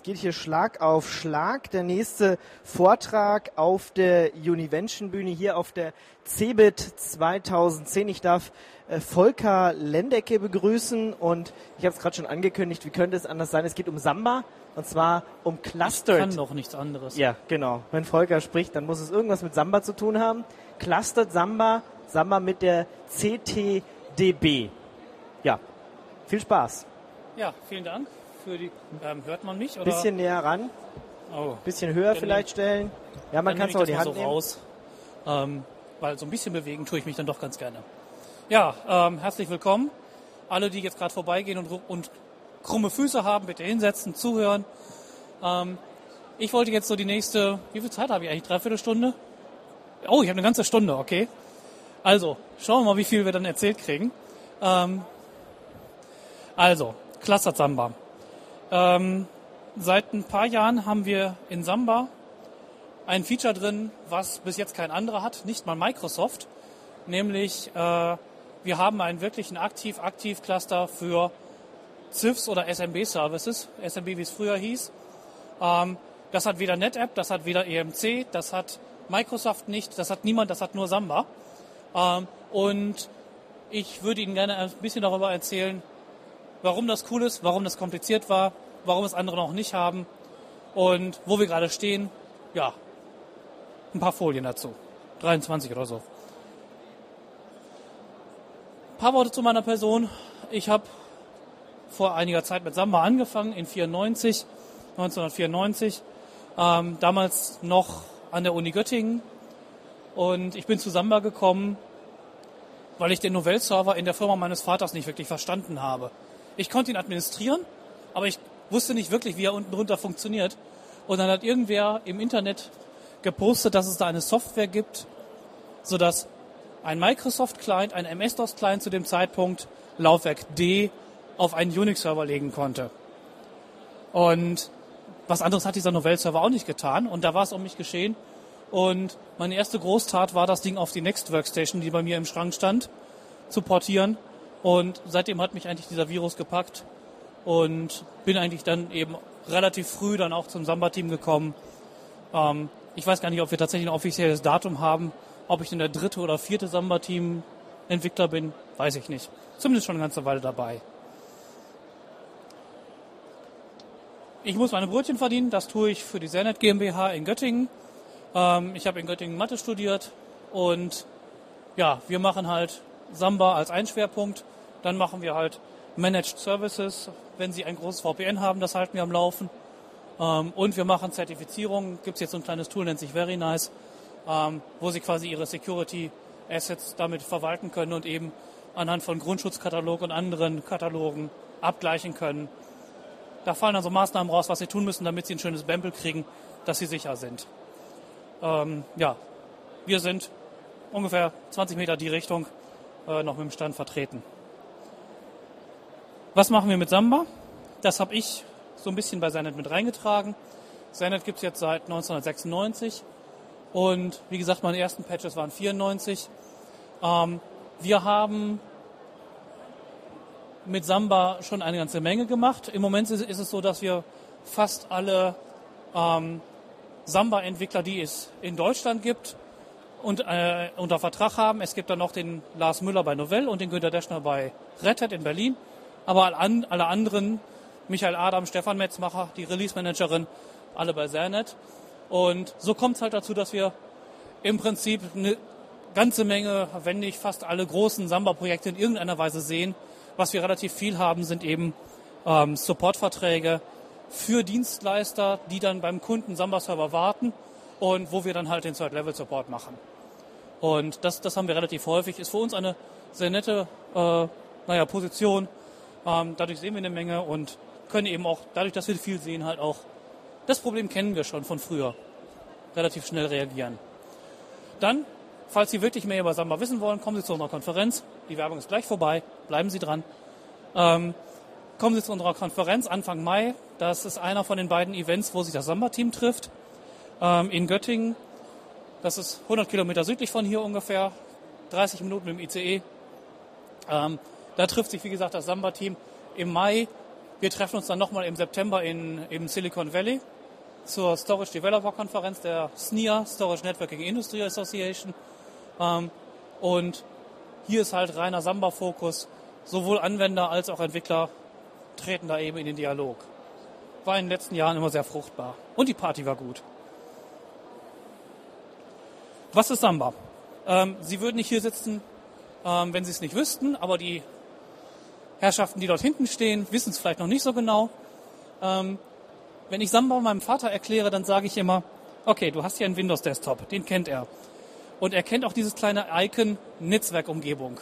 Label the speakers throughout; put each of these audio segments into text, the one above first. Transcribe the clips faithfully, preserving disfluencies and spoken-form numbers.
Speaker 1: geht hier Schlag auf Schlag. Der nächste Vortrag auf der Univention-Bühne hier auf der CeBIT zweitausendzehn. Ich darf äh, Volker Lendecke begrüßen und ich habe es gerade schon angekündigt, wie könnte es anders sein? Es geht um Samba und zwar um Clustered.
Speaker 2: Ich kann doch nichts anderes.
Speaker 1: Ja, genau. Wenn Volker spricht, dann muss es irgendwas mit Samba zu tun haben. Clustered Samba, Samba mit der C T D B. Ja, viel Spaß.
Speaker 2: Ja, vielen Dank. Für die, ähm, hört man mich? Oder?
Speaker 1: Bisschen näher ran,
Speaker 2: oh.
Speaker 1: bisschen höher
Speaker 2: Dann
Speaker 1: vielleicht stellen. Ja, man kann es auch die Hand
Speaker 2: so
Speaker 1: nehmen.
Speaker 2: Raus, ähm, weil so ein bisschen bewegen tue ich mich dann doch ganz gerne. Ja, ähm, herzlich willkommen. Alle, die jetzt gerade vorbeigehen und, und krumme Füße haben, bitte hinsetzen, zuhören. Ähm, ich wollte jetzt so die nächste, wie viel Zeit habe ich eigentlich? Dreiviertel Stunde? Oh, ich habe eine ganze Stunde, okay. Also, schauen wir mal, wie viel wir dann erzählt kriegen. Ähm, also, Clustered Samba. Ähm, seit ein paar Jahren haben wir in Samba ein Feature drin, was bis jetzt kein anderer hat, nicht mal Microsoft. Nämlich, äh, wir haben einen wirklichen Aktiv-Aktiv-Cluster für C I Fs oder S M B-Services, S M B, wie es früher hieß. Ähm, das hat weder NetApp, das hat weder E M C, das hat Microsoft nicht, das hat niemand, das hat nur Samba. Ähm, und ich würde Ihnen gerne ein bisschen darüber erzählen, warum das cool ist, warum das kompliziert war, warum es andere noch nicht haben und wo wir gerade stehen. Ja, ein paar Folien dazu. dreiundzwanzig oder so. Ein paar Worte zu meiner Person. Ich habe vor einiger Zeit mit Samba angefangen, in vierundneunzig, neunzehnhundertvierundneunzig. Ähm, damals noch an der Uni Göttingen. Und ich bin zu Samba gekommen, weil ich den Novell-Server in der Firma meines Vaters nicht wirklich verstanden habe. Ich konnte ihn administrieren, aber ich wusste nicht wirklich, wie er unten drunter funktioniert. Und dann hat irgendwer im Internet gepostet, dass es da eine Software gibt, sodass ein Microsoft-Client, ein M S-DOS-Client zu dem Zeitpunkt Laufwerk D auf einen Unix-Server legen konnte. Und was anderes hat dieser Novell-Server auch nicht getan. Und da war es um mich geschehen. Und meine erste Großtat war, das Ding auf die Next Workstation, die bei mir im Schrank stand, zu portieren. Und seitdem hat mich eigentlich dieser Virus gepackt und bin eigentlich dann eben relativ früh dann auch zum Samba-Team gekommen. Ähm, ich weiß gar nicht, ob wir tatsächlich ein offizielles Datum haben, ob ich denn der dritte oder vierte Samba-Team-Entwickler bin, weiß ich nicht. Zumindest schon eine ganze Weile dabei. Ich muss meine Brötchen verdienen, das tue ich für die Sernet GmbH in Göttingen. Ähm, ich habe in Göttingen Mathe studiert und ja, wir machen halt Samba als einen Schwerpunkt, dann machen wir halt Managed Services, wenn Sie ein großes V P N haben, das halten wir am Laufen. Ähm, und wir machen Zertifizierung, gibt es jetzt so ein kleines Tool, nennt sich Very Nice, ähm, wo Sie quasi Ihre Security Assets damit verwalten können und eben anhand von Grundschutzkatalog und anderen Katalogen abgleichen können. Da fallen dann so Maßnahmen raus, was Sie tun müssen, damit Sie ein schönes Bempel kriegen, dass Sie sicher sind. Ähm, ja, wir sind ungefähr zwanzig Meter die Richtung noch mit dem Stand vertreten. Was machen wir mit Samba? Das habe ich so ein bisschen bei Sernet mit reingetragen. Sernet gibt es jetzt seit neunzehnhundertsechsundneunzig und wie gesagt, meine ersten Patches waren vierundneunzig. Ähm, wir haben mit Samba schon eine ganze Menge gemacht. Im Moment ist, ist es so, dass wir fast alle ähm, Samba-Entwickler, die es in Deutschland gibt, und äh, unter Vertrag haben. Es gibt dann noch den Lars Müller bei Novell und den Günter Deschner bei Red Hat in Berlin. Aber alle, alle anderen, Michael Adam, Stefan Metzmacher, die Release-Managerin, alle bei Sernet. Und so kommt es halt dazu, dass wir im Prinzip eine ganze Menge, wenn nicht fast alle großen Samba-Projekte in irgendeiner Weise sehen. Was wir relativ viel haben, sind eben ähm, Supportverträge für Dienstleister, die dann beim Kunden Samba-Server warten und wo wir dann halt den Third-Level-Support machen. Und das, das haben wir relativ häufig. Ist für uns eine sehr nette äh, naja, Position. Ähm, dadurch sehen wir eine Menge und können eben auch, dadurch, dass wir viel sehen, halt auch, das Problem kennen wir schon von früher, relativ schnell reagieren. Dann, falls Sie wirklich mehr über Samba wissen wollen, kommen Sie zu unserer Konferenz. Die Werbung ist gleich vorbei, bleiben Sie dran. Ähm, kommen Sie zu unserer Konferenz Anfang Mai. Das ist einer von den beiden Events, wo sich das Samba-Team trifft. In Göttingen, das ist hundert Kilometer südlich von hier ungefähr, dreißig Minuten mit dem I C E. Ähm, da trifft sich, wie gesagt, das Samba-Team im Mai Wir treffen uns dann nochmal im September in, im Silicon Valley zur Storage Developer Konferenz der S N I A, Storage Networking Industry Association. Ähm, und hier ist halt reiner Samba-Fokus. Sowohl Anwender als auch Entwickler treten da eben in den Dialog. War in den letzten Jahren immer sehr fruchtbar. Und die Party war gut. Was ist Samba? Ähm, Sie würden nicht hier sitzen, ähm, wenn Sie es nicht wüssten, aber die Herrschaften, die dort hinten stehen, wissen es vielleicht noch nicht so genau. Ähm, wenn ich Samba meinem Vater erkläre, dann sage ich immer, okay, du hast hier einen Windows-Desktop, den kennt er. Und er kennt auch dieses kleine Icon Netzwerkumgebung.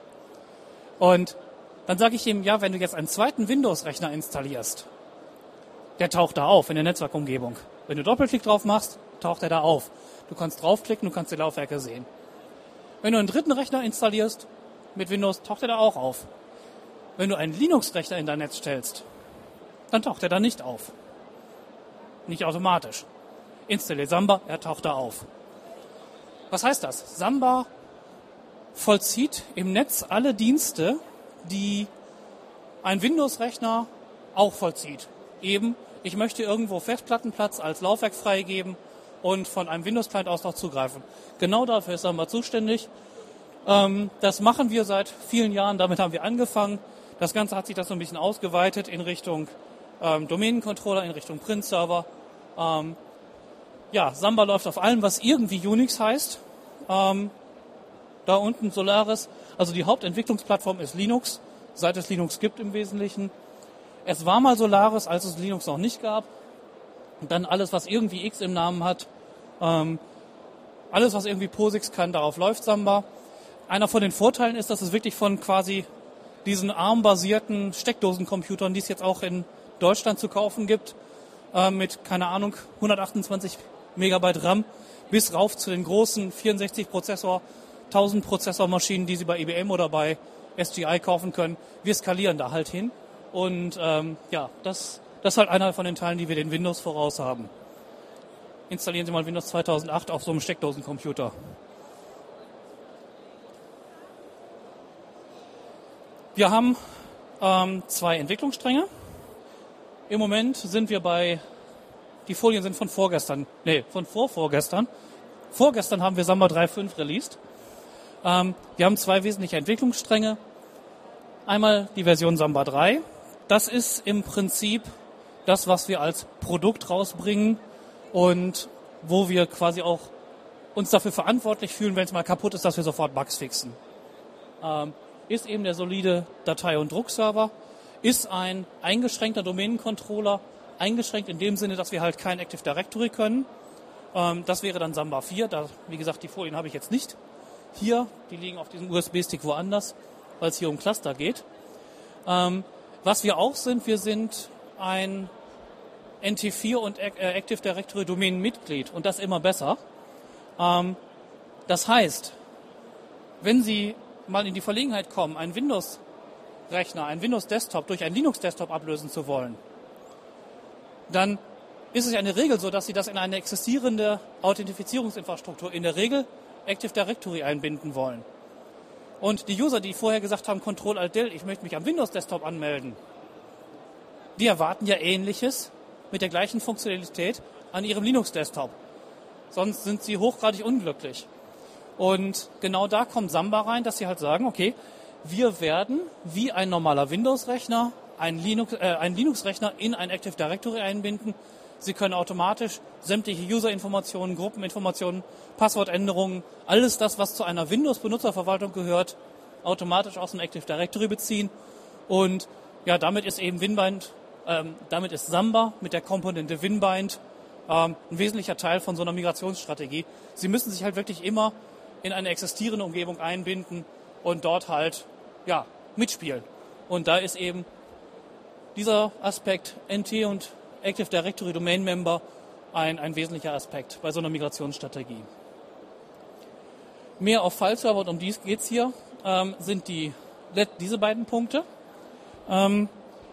Speaker 2: Und dann sage ich ihm, ja, wenn du jetzt einen zweiten Windows-Rechner installierst, der taucht da auf in der Netzwerkumgebung. Wenn du Doppelklick drauf machst, taucht er da auf. Du kannst draufklicken, du kannst die Laufwerke sehen. Wenn du einen dritten Rechner installierst mit Windows, taucht er da auch auf. Wenn du einen Linux-Rechner in dein Netz stellst, dann taucht er da nicht auf. Nicht automatisch. Installiert Samba, er taucht da auf. Was heißt das? Samba vollzieht im Netz alle Dienste, die ein Windows-Rechner auch vollzieht. Eben, ich möchte irgendwo Festplattenplatz als Laufwerk freigeben und von einem Windows-Client aus noch zugreifen. Genau dafür ist Samba zuständig. Ähm, das machen wir seit vielen Jahren, damit haben wir angefangen. Das Ganze hat sich das so ein bisschen ausgeweitet in Richtung ähm, Domänencontroller, in Richtung Print-Server. Ähm, ja, Samba läuft auf allem, was irgendwie Unix heißt. Ähm, da unten Solaris, also die Hauptentwicklungsplattform ist Linux, seit es Linux gibt im Wesentlichen. Es war mal Solaris, als es Linux noch nicht gab. Und dann alles, was irgendwie X im Namen hat. Ähm, alles, was irgendwie POSIX kann, darauf läuft Samba. Einer von den Vorteilen ist, dass es wirklich von quasi diesen ARM-basierten Steckdosencomputern, die es jetzt auch in Deutschland zu kaufen gibt, äh, mit, keine Ahnung, hundertachtundzwanzig Megabyte RAM, bis rauf zu den großen vierundsechzig Prozessor, tausend Prozessormaschinen, die Sie bei I B M oder bei S G I kaufen können. Wir skalieren da halt hin. Und ähm, ja, das, das ist halt einer von den Teilen, die wir den Windows voraus haben. Installieren Sie mal Windows zweitausendacht auf so einem Steckdosencomputer. Wir haben ähm, zwei Entwicklungsstränge. Im Moment sind wir bei, die Folien sind von vorgestern, nee, von vorvorgestern. Vorgestern haben wir Samba drei Punkt fünf released. Ähm, wir haben zwei wesentliche Entwicklungsstränge. Einmal die Version Samba drei. Das ist im Prinzip das, was wir als Produkt rausbringen und wo wir quasi auch uns dafür verantwortlich fühlen, wenn es mal kaputt ist, dass wir sofort Bugs fixen. Ähm, ist eben der solide Datei- und Druckserver, ist ein eingeschränkter Domänencontroller, eingeschränkt in dem Sinne, dass wir halt kein Active Directory können. Ähm, das wäre dann Samba vier. Da, wie gesagt, die Folien habe ich jetzt nicht hier. Die liegen auf diesem U S B-Stick woanders, weil es hier um Cluster geht. Ähm, was wir auch sind, wir sind ein N T vier und Active Directory Domänenmitglied und das immer besser. Ähm, das heißt, wenn Sie mal in die Verlegenheit kommen, einen Windows-Rechner, einen Windows-Desktop durch einen Linux-Desktop ablösen zu wollen, dann ist es ja in der Regel so, dass Sie das in eine existierende Authentifizierungsinfrastruktur, in der Regel Active Directory, einbinden wollen. Und die User, die vorher gesagt haben, Control-Alt-Del, ich möchte mich am Windows-Desktop anmelden, die erwarten ja Ähnliches mit der gleichen Funktionalität an ihrem Linux-Desktop. Sonst sind sie hochgradig unglücklich. Und genau da kommt Samba rein, dass sie halt sagen, okay, wir werden wie ein normaler Windows-Rechner einen Linux, äh, einen Linux-Rechner in ein Active Directory einbinden. Sie können automatisch sämtliche User-Informationen, Gruppeninformationen, Passwortänderungen, alles das, was zu einer Windows-Benutzerverwaltung gehört, automatisch aus dem Active Directory beziehen. Und ja, damit ist eben Winbind, ähm, damit ist Samba mit der Komponente Winbind ähm, ein wesentlicher Teil von so einer Migrationsstrategie. Sie müssen sich halt wirklich immer in eine existierende Umgebung einbinden und dort halt ja mitspielen. Und da ist eben dieser Aspekt N T und Active Directory Domain Member ein, ein wesentlicher Aspekt bei so einer Migrationsstrategie. Mehr auf File-Server, und um dies geht es hier, ähm, sind die, diese beiden Punkte. Ähm,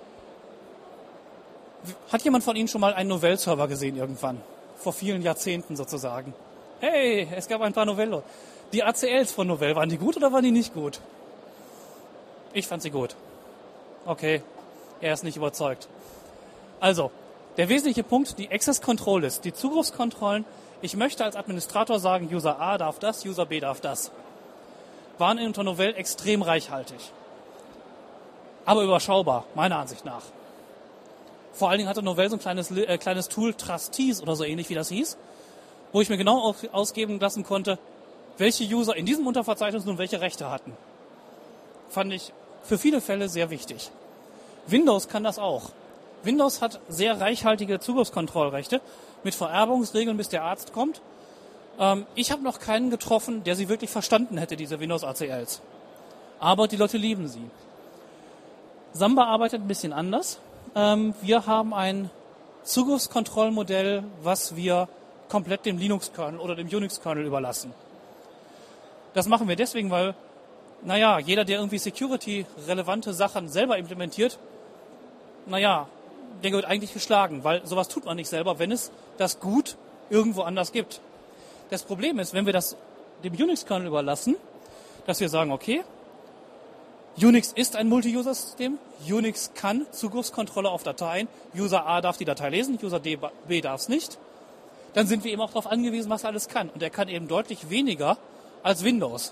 Speaker 2: hat jemand von Ihnen schon mal einen Novell-Server gesehen irgendwann? Vor vielen Jahrzehnten sozusagen. Hey, es gab ein paar Novell. Die A C Ls von Novell, waren die gut oder waren die nicht gut? Ich fand sie gut. Okay. er ist nicht überzeugt. Also, der wesentliche Punkt, die Access Control List, die Zugriffskontrollen. Ich möchte als Administrator sagen, User A darf das, User B darf das. Waren unter Novell extrem reichhaltig. Aber überschaubar, meiner Ansicht nach. Vor allen Dingen hatte Novell so ein kleines, äh, kleines Tool, Trustees oder so ähnlich wie das hieß, wo ich mir genau aus, ausgeben lassen konnte, welche User in diesem Unterverzeichnis nun welche Rechte hatten. Fand ich für viele Fälle sehr wichtig. Windows kann das auch. Windows hat sehr reichhaltige Zugriffskontrollrechte mit Vererbungsregeln, bis der Arzt kommt. Ähm, ich habe noch keinen getroffen, der sie wirklich verstanden hätte, diese Windows-A C Ls. Aber die Leute lieben sie. Samba arbeitet ein bisschen anders. Ähm, wir haben ein Zugriffskontrollmodell, was wir komplett dem Linux-Kernel oder dem Unix-Kernel überlassen. Das machen wir deswegen, weil, naja, jeder, der irgendwie Security-relevante Sachen selber implementiert, naja, der wird eigentlich geschlagen, weil sowas tut man nicht selber, wenn es das gut irgendwo anders gibt. Das Problem ist, wenn wir das dem Unix-Kernel überlassen, dass wir sagen, okay, Unix ist ein Multi-User-System, Unix kann Zugriffskontrolle auf Dateien, User A darf die Datei lesen, User B darf es nicht, dann sind wir eben auch darauf angewiesen, was er alles kann. Und er kann eben deutlich weniger als Windows.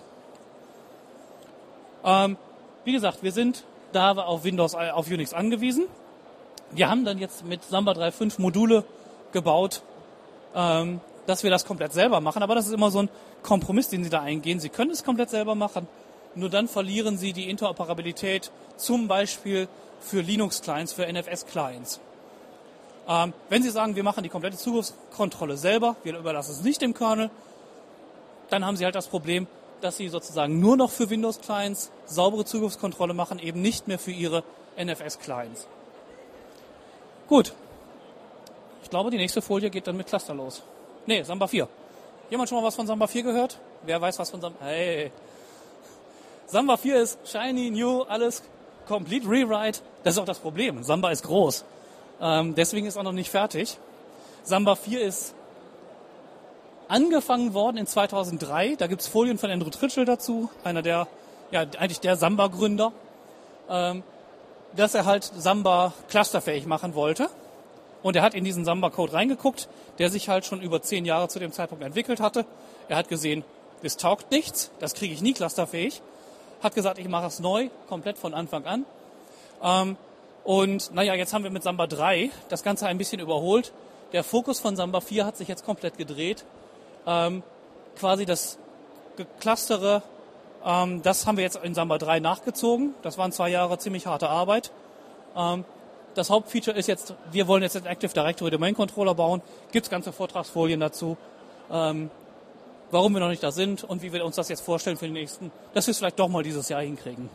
Speaker 2: Ähm, wie gesagt, wir sind da auf Windows, auf Unix angewiesen. Wir haben dann jetzt mit Samba drei Punkt fünf Module gebaut, ähm, dass wir das komplett selber machen. Aber das ist immer so ein Kompromiss, den Sie da eingehen. Sie können es komplett selber machen, nur dann verlieren Sie die Interoperabilität, zum Beispiel für Linux-Clients, für N F S-Clients. Ähm, wenn Sie sagen, wir machen die komplette Zugriffskontrolle selber, wir überlassen es nicht dem Kernel, dann haben Sie halt das Problem, dass Sie sozusagen nur noch für Windows-Clients saubere Zugriffskontrolle machen, eben nicht mehr für Ihre N F S-Clients. Gut. Ich glaube, die nächste Folie geht dann mit Cluster los. Nee, Samba vier. Jemand schon mal was von Samba vier gehört? Wer weiß was von Samba... Hey. Samba vier ist shiny, new, alles complete rewrite. Das ist auch das Problem. Samba ist groß. Ähm, deswegen ist auch noch nicht fertig. Samba vier ist angefangen worden in zweitausenddrei. Da gibt's Folien von Andrew Tritchell dazu, einer der, ja, eigentlich der Samba-Gründer, ähm, dass er halt Samba clusterfähig machen wollte. Und er hat in diesen Samba-Code reingeguckt, der sich halt schon über zehn Jahre zu dem Zeitpunkt entwickelt hatte. Er hat gesehen, das taugt nichts, das kriege ich nie clusterfähig. Hat gesagt, ich mache es neu, komplett von Anfang an. Ähm, und naja, jetzt haben wir mit Samba drei das Ganze ein bisschen überholt. Der Fokus von Samba vier hat sich jetzt komplett gedreht. Ähm, quasi das Clustere, ähm, das haben wir jetzt in Samba drei nachgezogen. Das waren zwei Jahre ziemlich harte Arbeit. Ähm, das Hauptfeature ist jetzt, wir wollen jetzt einen Active Directory Domain Controller bauen. Gibt es ganze Vortragsfolien dazu, ähm, warum wir noch nicht da sind und wie wir uns das jetzt vorstellen für den nächsten, dass wir es vielleicht doch mal dieses Jahr hinkriegen.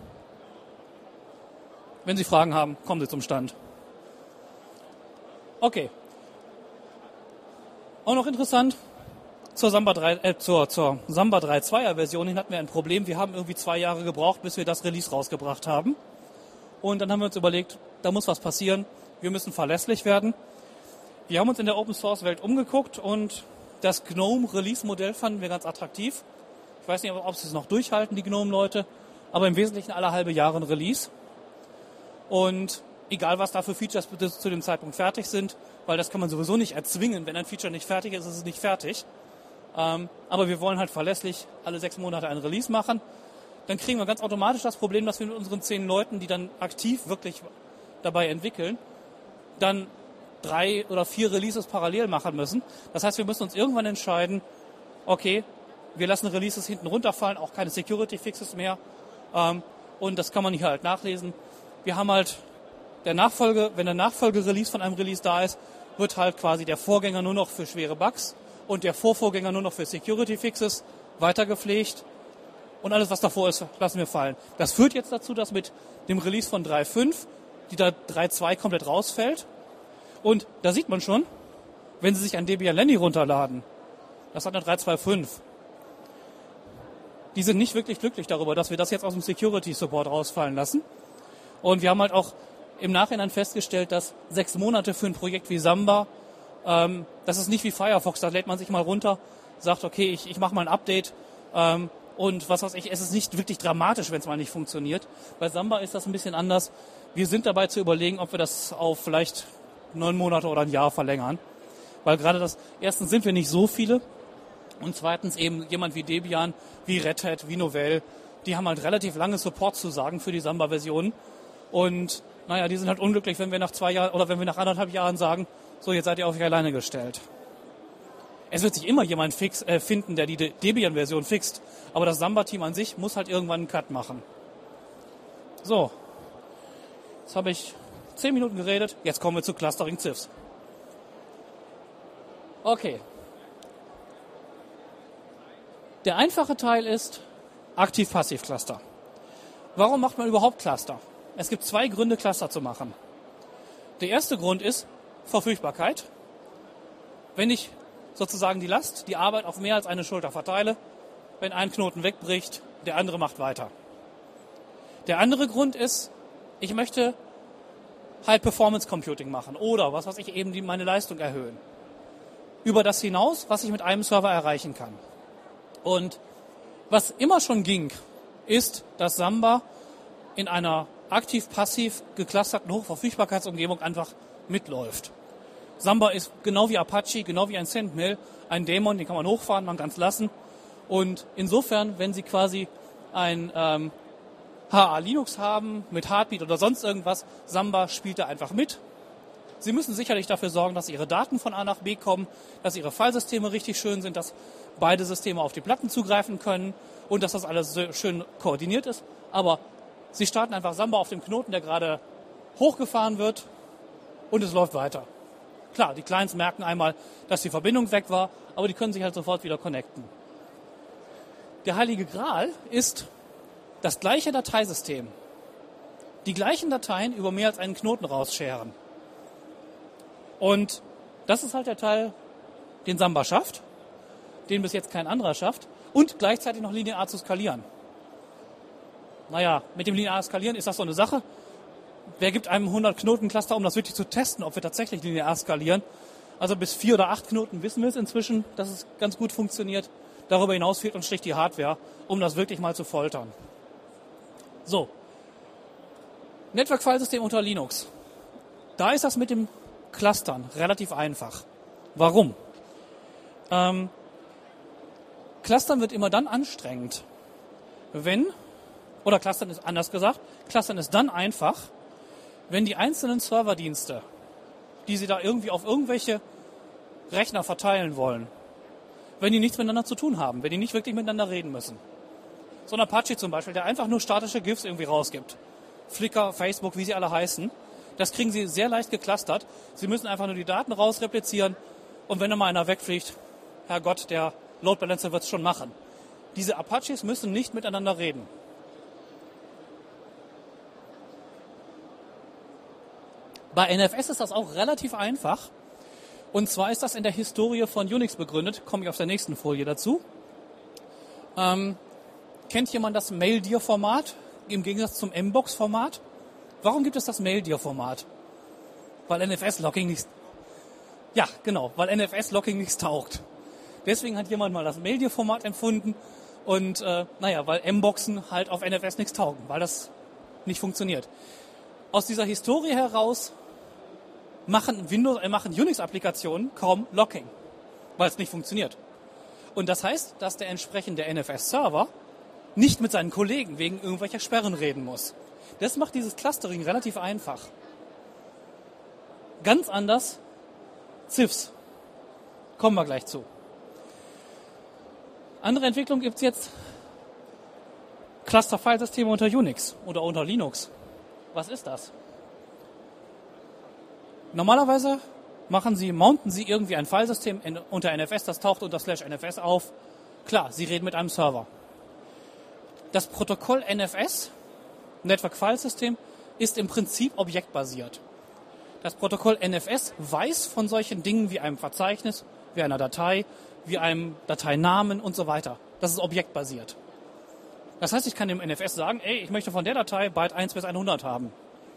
Speaker 2: Wenn Sie Fragen haben, kommen Sie zum Stand. Okay. Auch noch interessant, zur Samba drei, äh, zur, zur Samba drei Punkt zwei er Version hin hatten wir ein Problem. Wir haben irgendwie zwei Jahre gebraucht, bis wir das Release rausgebracht haben. Und dann haben wir uns überlegt, da muss was passieren. Wir müssen verlässlich werden. Wir haben uns in der Open-Source-Welt umgeguckt und das GNOME-Release-Modell fanden wir ganz attraktiv. Ich weiß nicht, ob sie es noch durchhalten, die GNOME-Leute, aber im Wesentlichen alle halbe Jahre ein Release. Und egal, was da für Features zu dem Zeitpunkt fertig sind, weil das kann man sowieso nicht erzwingen. Wenn ein Feature nicht fertig ist, ist es nicht fertig. Ähm, aber wir wollen halt verlässlich alle sechs Monate ein Release machen. Dann kriegen wir ganz automatisch das Problem, dass wir mit unseren zehn Leuten, die dann aktiv wirklich dabei entwickeln, dann drei oder vier Releases parallel machen müssen. Das heißt, wir müssen uns irgendwann entscheiden, okay, wir lassen Releases hinten runterfallen, auch keine Security-Fixes mehr. Ähm, und das kann man hier halt nachlesen. Wir haben halt der Nachfolge, wenn der Nachfolge-Release von einem Release da ist, wird halt quasi der Vorgänger nur noch für schwere Bugs und der Vorvorgänger nur noch für Security-Fixes weitergepflegt. Und alles, was davor ist, lassen wir fallen. Das führt jetzt dazu, dass mit dem Release von drei Punkt fünf die da drei Punkt zwei komplett rausfällt. Und da sieht man schon, wenn Sie sich ein Debian Lenny runterladen, das hat eine drei Punkt zwei Punkt fünf. Die sind nicht wirklich glücklich darüber, dass wir das jetzt aus dem Security Support rausfallen lassen. Und wir haben halt auch im Nachhinein festgestellt, dass sechs Monate für ein Projekt wie Samba, ähm, das ist nicht wie Firefox, da lädt man sich mal runter, sagt, okay, ich, ich mache mal ein Update, ähm, Und was weiß ich, es ist nicht wirklich dramatisch, wenn es mal nicht funktioniert. Bei Samba ist das ein bisschen anders. Wir sind dabei zu überlegen, ob wir das auf vielleicht neun Monate oder ein Jahr verlängern. Weil gerade das, erstens sind wir nicht so viele und zweitens eben jemand wie Debian, wie Red Hat, wie Novell, die haben halt relativ lange Support-Zusagen für die Samba-Versionen. Und naja, die sind halt unglücklich, wenn wir nach zwei Jahren oder wenn wir nach anderthalb Jahren sagen, so jetzt seid ihr auf euch alleine gestellt. Es wird sich immer jemand fix, äh, finden, der die Debian-Version fixt. Aber das Samba-Team an sich muss halt irgendwann einen Cut machen. So, jetzt habe ich zehn Minuten geredet. Jetzt kommen wir zu Clustering C I Fs. Okay. Der einfache Teil ist Aktiv-Passiv-Cluster. Warum macht man überhaupt Cluster? Es gibt zwei Gründe, Cluster zu machen. Der erste Grund ist Verfügbarkeit. Wenn ich sozusagen die Last, die Arbeit auf mehr als eine Schulter verteile, wenn ein Knoten wegbricht, der andere macht weiter. Der andere Grund ist, ich möchte High-Performance-Computing machen oder, was weiß ich, eben die, meine Leistung erhöhen. Über das hinaus, was ich mit einem Server erreichen kann. Und was immer schon ging, ist, dass Samba in einer aktiv-passiv geclusterten Hochverfügbarkeitsumgebung einfach mitläuft. Samba ist genau wie Apache, genau wie ein Sendmail, ein Daemon, den kann man hochfahren, man kann es lassen. Und insofern, wenn Sie quasi ein ähm, H A Linux haben mit Heartbeat oder sonst irgendwas, Samba spielt da einfach mit. Sie müssen sicherlich dafür sorgen, dass Ihre Daten von A nach B kommen, dass Ihre Filesysteme richtig schön sind, dass beide Systeme auf die Platten zugreifen können und dass das alles so schön koordiniert ist. Aber Sie starten einfach Samba auf dem Knoten, der gerade hochgefahren wird und es läuft weiter. Klar, die Clients merken einmal, dass die Verbindung weg war, aber die können sich halt sofort wieder connecten. Der heilige Gral ist das gleiche Dateisystem. Die gleichen Dateien über mehr als einen Knoten rausscheren. Und das ist halt der Teil, den Samba schafft, den bis jetzt kein anderer schafft, und gleichzeitig noch linear zu skalieren. Naja, mit dem linear skalieren ist das so eine Sache. Wer gibt einem hundert Knoten Cluster, um das wirklich zu testen, ob wir tatsächlich linear skalieren? Also bis vier oder acht Knoten wissen wir es inzwischen, dass es ganz gut funktioniert. Darüber hinaus fehlt uns schlicht die Hardware, um das wirklich mal zu foltern. So. Network-Filesystem unter Linux. Da ist das mit dem Clustern relativ einfach. Warum? Ähm, Clustern wird immer dann anstrengend, wenn, oder Clustern ist anders gesagt, Clustern ist dann einfach, wenn die einzelnen Serverdienste, die Sie da irgendwie auf irgendwelche Rechner verteilen wollen, wenn die nichts miteinander zu tun haben, wenn die nicht wirklich miteinander reden müssen. So ein Apache zum Beispiel, der einfach nur statische GIFs irgendwie rausgibt. Flickr, Facebook, wie sie alle heißen. Das kriegen Sie sehr leicht geclustert. Sie müssen einfach nur die Daten rausreplizieren und wenn da mal einer wegfliegt, Herrgott, der Load Balancer wird es schon machen. Diese Apaches müssen nicht miteinander reden. Bei N F S ist das auch relativ einfach. Und zwar ist das in der Historie von Unix begründet. Komme ich auf der nächsten Folie dazu. Ähm, kennt jemand das MailDir-Format im Gegensatz zum M-Box-Format? Warum gibt es das MailDir-Format? Weil N F S-Locking nichts... Ja, genau, weil N F S-Locking nichts taugt. Deswegen hat jemand mal das MailDir-Format empfunden. Und äh, naja, weil M-Boxen halt auf N F S nichts taugen, weil das nicht funktioniert. Aus dieser Historie heraus machen Windows, äh, machen Unix-Applikationen kaum Locking, weil es nicht funktioniert. Und das heißt, dass der entsprechende N F S-Server nicht mit seinen Kollegen wegen irgendwelcher Sperren reden muss. Das macht dieses Clustering relativ einfach. Ganz anders C I Fs. Kommen wir gleich zu. Andere Entwicklung gibt es jetzt Cluster-Filesysteme unter Unix oder unter Linux. Was ist das? Normalerweise machen Sie, mounten Sie irgendwie ein Filesystem in, unter N F S, das taucht unter slash N F S auf. Klar, Sie reden mit einem Server. Das Protokoll N F S, Network File System, ist im Prinzip objektbasiert. Das Protokoll N F S weiß von solchen Dingen wie einem Verzeichnis, wie einer Datei, wie einem Dateinamen und so weiter. Das ist objektbasiert. Das heißt, ich kann dem N F S sagen, ey, ich möchte von der Datei Byte eins bis hundert haben.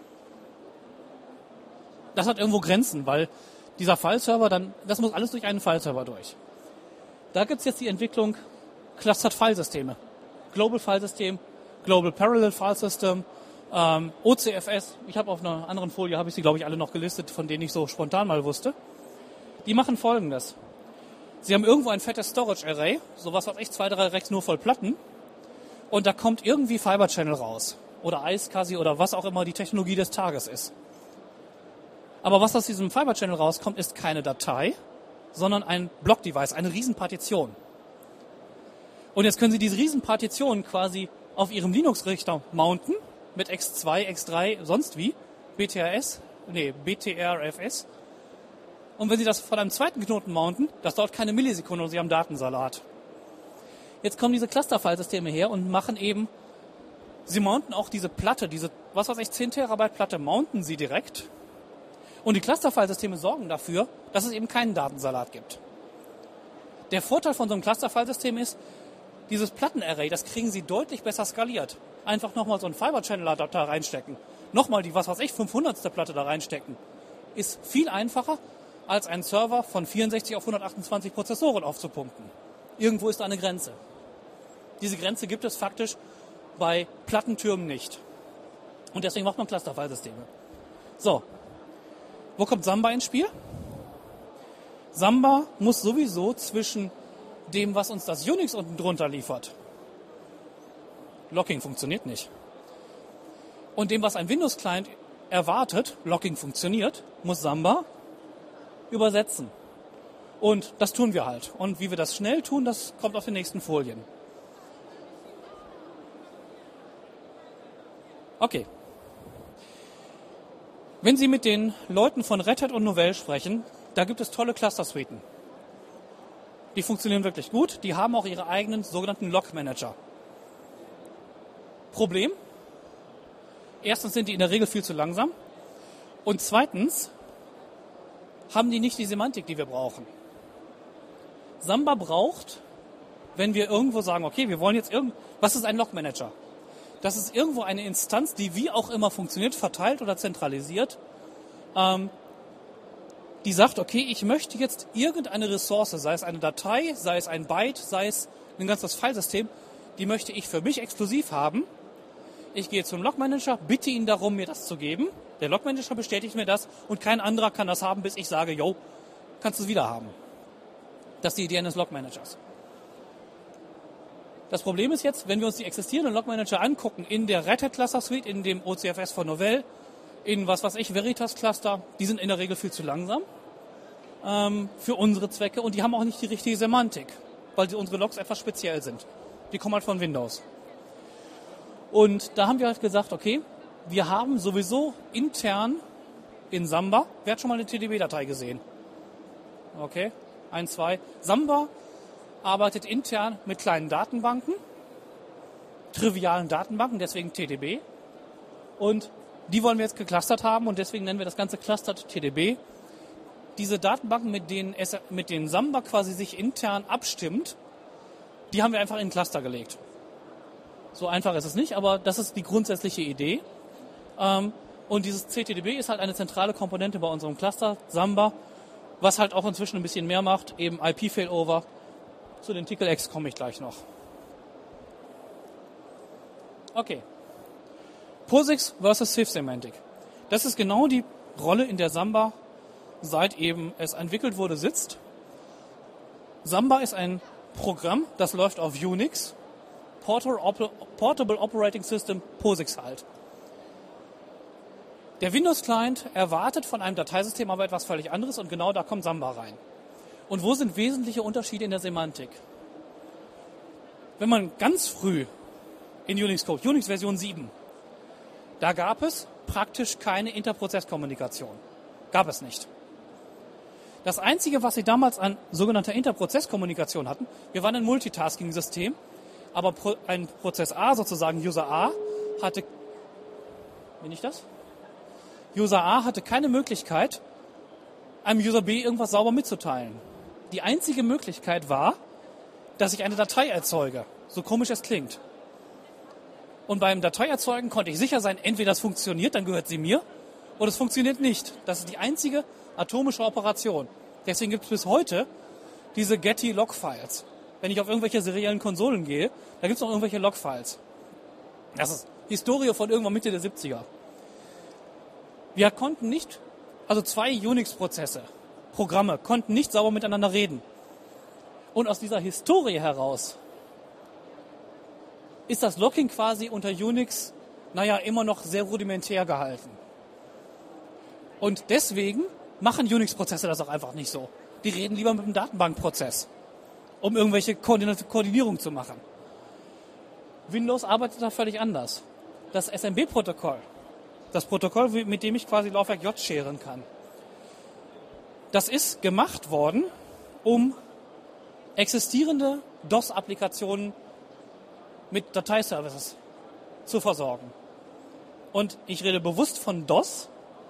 Speaker 2: Das hat irgendwo Grenzen, weil dieser File-Server dann, das muss alles durch einen File-Server durch. Da gibt es jetzt die Entwicklung Clustered Filesysteme. Global File System, Global Parallel File System, ähm, O C F S. Ich habe auf einer anderen Folie, habe ich sie, glaube ich, alle noch gelistet, von denen ich so spontan mal wusste. Die machen Folgendes. Sie haben irgendwo ein fettes Storage Array, sowas was echt zwei, drei Racks nur voll Platten. Und da kommt irgendwie Fiber Channel raus. Oder iSCSI oder was auch immer die Technologie des Tages ist. Aber was aus diesem Fiber Channel rauskommt, ist keine Datei, sondern ein Block-Device, eine Riesenpartition. Und jetzt können Sie diese Riesenpartition quasi auf Ihrem Linux-Richter mounten, mit X zwei, X drei, sonst wie, B T R S, nee, B T R F S. Und wenn Sie das von einem zweiten Knoten mounten, das dauert keine Millisekunde und Sie haben Datensalat. Jetzt kommen diese Cluster-File-Systeme her und machen eben, sie mounten auch diese Platte, diese, was weiß ich, zehn Terabyte Platte, mounten sie direkt. Und die Cluster-File-Systeme sorgen dafür, dass es eben keinen Datensalat gibt. Der Vorteil von so einem Cluster-File-System ist, dieses Plattenarray, das kriegen Sie deutlich besser skaliert. Einfach nochmal so einen Fiber-Channel-Adapter reinstecken. Nochmal die, was weiß ich, fünfhundertste Platte da reinstecken. Ist viel einfacher, als einen Server von vierundsechzig auf hundertachtundzwanzig Prozessoren aufzupumpen. Irgendwo ist da eine Grenze. Diese Grenze gibt es faktisch bei Plattentürmen nicht. Und deswegen macht man Cluster-File-Systeme. So, wo kommt Samba ins Spiel? Samba muss sowieso zwischen dem, was uns das Unix unten drunter liefert, Locking funktioniert nicht, und dem, was ein Windows-Client erwartet, Locking funktioniert, muss Samba übersetzen. Und das tun wir halt. Und wie wir das schnell tun, das kommt auf den nächsten Folien. Okay. Wenn Sie mit den Leuten von Red Hat und Novell sprechen, da gibt es tolle Cluster-Suiten. Die funktionieren wirklich gut. Die haben auch ihre eigenen sogenannten Log-Manager. Problem? Erstens sind die in der Regel viel zu langsam. Und zweitens haben die nicht die Semantik, die wir brauchen. Samba braucht, wenn wir irgendwo sagen, okay, wir wollen jetzt irgend, was ist ein Log-Manager? Das ist irgendwo eine Instanz, die wie auch immer funktioniert, verteilt oder zentralisiert, ähm, die sagt, okay, ich möchte jetzt irgendeine Ressource, sei es eine Datei, sei es ein Byte, sei es ein ganzes Filesystem, die möchte ich für mich exklusiv haben. Ich gehe zum Log-Manager, bitte ihn darum, mir das zu geben. Der Log-Manager bestätigt mir das und kein anderer kann das haben, bis ich sage, yo, kannst du es wieder haben. Das ist die Idee eines Log-Managers. Das Problem ist jetzt, wenn wir uns die existierenden Log-Manager angucken, in der Red Hat Cluster Suite, in dem O C F S von Novell, in was weiß ich, Veritas Cluster, die sind in der Regel viel zu langsam ähm, für unsere Zwecke und die haben auch nicht die richtige Semantik, weil die, unsere Logs etwas speziell sind. Die kommen halt von Windows. Und da haben wir halt gesagt, okay, wir haben sowieso intern in Samba, wer hat schon mal eine T D B-Datei gesehen? Okay, ein, zwei. Samba arbeitet intern mit kleinen Datenbanken, trivialen Datenbanken, deswegen T D B. Und die wollen wir jetzt geclustert haben und deswegen nennen wir das Ganze Clustered T D B. Diese Datenbanken, mit denen, es, mit denen Samba quasi sich intern abstimmt, die haben wir einfach in einen Cluster gelegt. So einfach ist es nicht, aber das ist die grundsätzliche Idee. Und dieses C T D B ist halt eine zentrale Komponente bei unserem Cluster, Samba, was halt auch inzwischen ein bisschen mehr macht, eben I P-Failover. Zu den Tcl-X komme ich gleich noch. Okay. POSIX versus Sys-Semantik. Das ist genau die Rolle, in der Samba, seit eben es entwickelt wurde, sitzt. Samba ist ein Programm, das läuft auf Unix, Portable Operating System, POSIX halt. Der Windows-Client erwartet von einem Dateisystem aber etwas völlig anderes und genau da kommt Samba rein. Und wo sind wesentliche Unterschiede in der Semantik? Wenn man ganz früh in Unix Code, Unix Version sieben, da gab es praktisch keine Interprozesskommunikation. Gab es nicht. Das Einzige, was sie damals an sogenannter Interprozesskommunikation hatten, wir waren ein Multitasking-System, aber ein Prozess A, sozusagen User A, hatte, bin ich das? User A hatte keine Möglichkeit, einem User B irgendwas sauber mitzuteilen. Die einzige Möglichkeit war, dass ich eine Datei erzeuge, so komisch es klingt. Und beim Dateierzeugen konnte ich sicher sein, entweder das funktioniert, dann gehört sie mir, oder es funktioniert nicht. Das ist die einzige atomische Operation. Deswegen gibt es bis heute diese Getty-Log-Files. wenn ich auf irgendwelche seriellen Konsolen gehe, da gibt es noch irgendwelche Logfiles. Das ist Historie von irgendwann Mitte der siebziger. Wir konnten nicht, also zwei Unix-Prozesse, Programme, konnten nicht sauber miteinander reden. Und aus dieser Historie heraus ist das Locking quasi unter Unix, naja, immer noch sehr rudimentär gehalten. Und deswegen machen Unix-Prozesse das auch einfach nicht so. Die reden lieber mit dem Datenbankprozess, um irgendwelche Koordinierung zu machen. Windows arbeitet da völlig anders. Das S M B-Protokoll, das Protokoll, mit dem ich quasi Laufwerk J scheren kann, das ist gemacht worden, um existierende DOS-Applikationen mit Dateiservices zu versorgen. Und ich rede bewusst von DOS,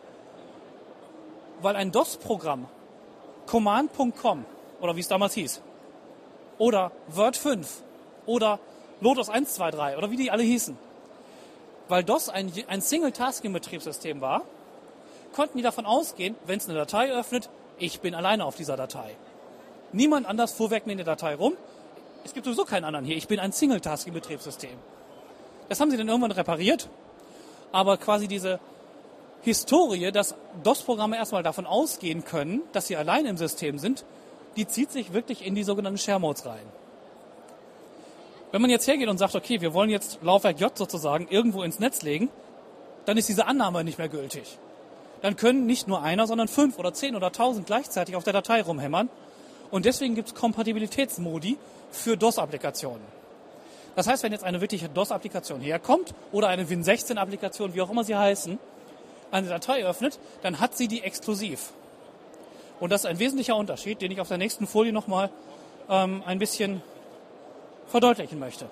Speaker 2: weil ein DOS-Programm, Command Punkt com oder wie es damals hieß, oder Word fünf oder Lotus eins zwei drei oder wie die alle hießen, weil DOS ein, ein Single-Tasking-Betriebssystem war, konnten die davon ausgehen, wenn es eine Datei öffnet, ich bin alleine auf dieser Datei. Niemand anders fuhrwerkt mir in der Datei rum. Es gibt sowieso keinen anderen hier. Ich bin ein Single-Tasking-Betriebssystem. Das haben sie dann irgendwann repariert. Aber quasi diese Historie, dass DOS-Programme erstmal davon ausgehen können, dass sie allein im System sind, die zieht sich wirklich in die sogenannten Share-Modes rein. Wenn man jetzt hergeht und sagt, okay, wir wollen jetzt Laufwerk J sozusagen irgendwo ins Netz legen, dann ist diese Annahme nicht mehr gültig. Dann können nicht nur einer, sondern fünf oder zehn oder tausend gleichzeitig auf der Datei rumhämmern. Und deswegen gibt es Kompatibilitätsmodi für DOS-Applikationen. Das heißt, wenn jetzt eine wirkliche DOS-Applikation herkommt oder eine Win sechzehn-Applikation, wie auch immer sie heißen, eine Datei öffnet, dann hat sie die exklusiv. Und das ist ein wesentlicher Unterschied, den ich auf der nächsten Folie nochmal ähm, ein bisschen verdeutlichen möchte.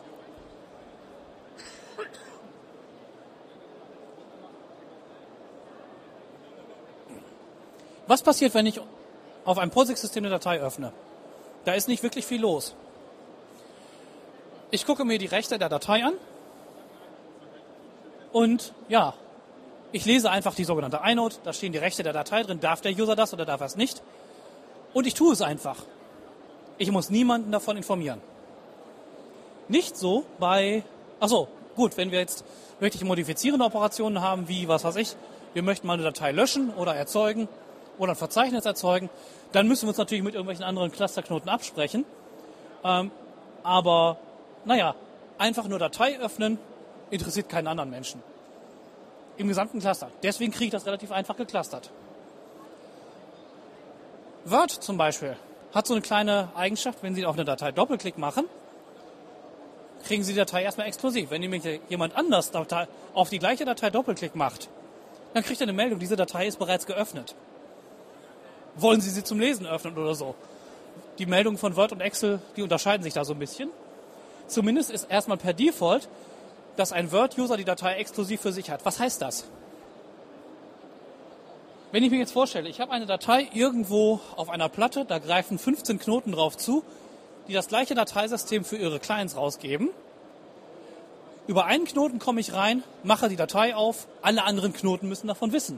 Speaker 2: Was passiert, wenn ich auf einem POSIX-System eine Datei öffne? Da ist nicht wirklich viel los. Ich gucke mir die Rechte der Datei an und ja, ich lese einfach die sogenannte inode, da stehen die Rechte der Datei drin, darf der User das oder darf er es nicht? Und ich tue es einfach. Ich muss niemanden davon informieren. Nicht so bei, achso, gut, wenn wir jetzt wirklich modifizierende Operationen haben, wie, was weiß ich, wir möchten mal eine Datei löschen oder erzeugen oder ein Verzeichnis erzeugen, dann müssen wir uns natürlich mit irgendwelchen anderen Clusterknoten absprechen. Ähm, aber, naja, einfach nur Datei öffnen, interessiert keinen anderen Menschen. Im gesamten Cluster. Deswegen kriege ich das relativ einfach geclustert. Word zum Beispiel hat so eine kleine Eigenschaft, wenn Sie auf eine Datei Doppelklick machen, kriegen Sie die Datei erstmal exklusiv. Wenn nämlich jemand anders auf die gleiche Datei Doppelklick macht, dann kriegt er eine Meldung, diese Datei ist bereits geöffnet. Wollen Sie sie zum Lesen öffnen oder so? Die Meldungen von Word und Excel, die unterscheiden sich da so ein bisschen. Zumindest ist erstmal per Default, dass ein Word-User die Datei exklusiv für sich hat. Was heißt das? Wenn ich mir jetzt vorstelle, ich habe eine Datei irgendwo auf einer Platte, da greifen fünfzehn Knoten drauf zu, die das gleiche Dateisystem für ihre Clients rausgeben. Über einen Knoten komme ich rein, mache die Datei auf, alle anderen Knoten müssen davon wissen.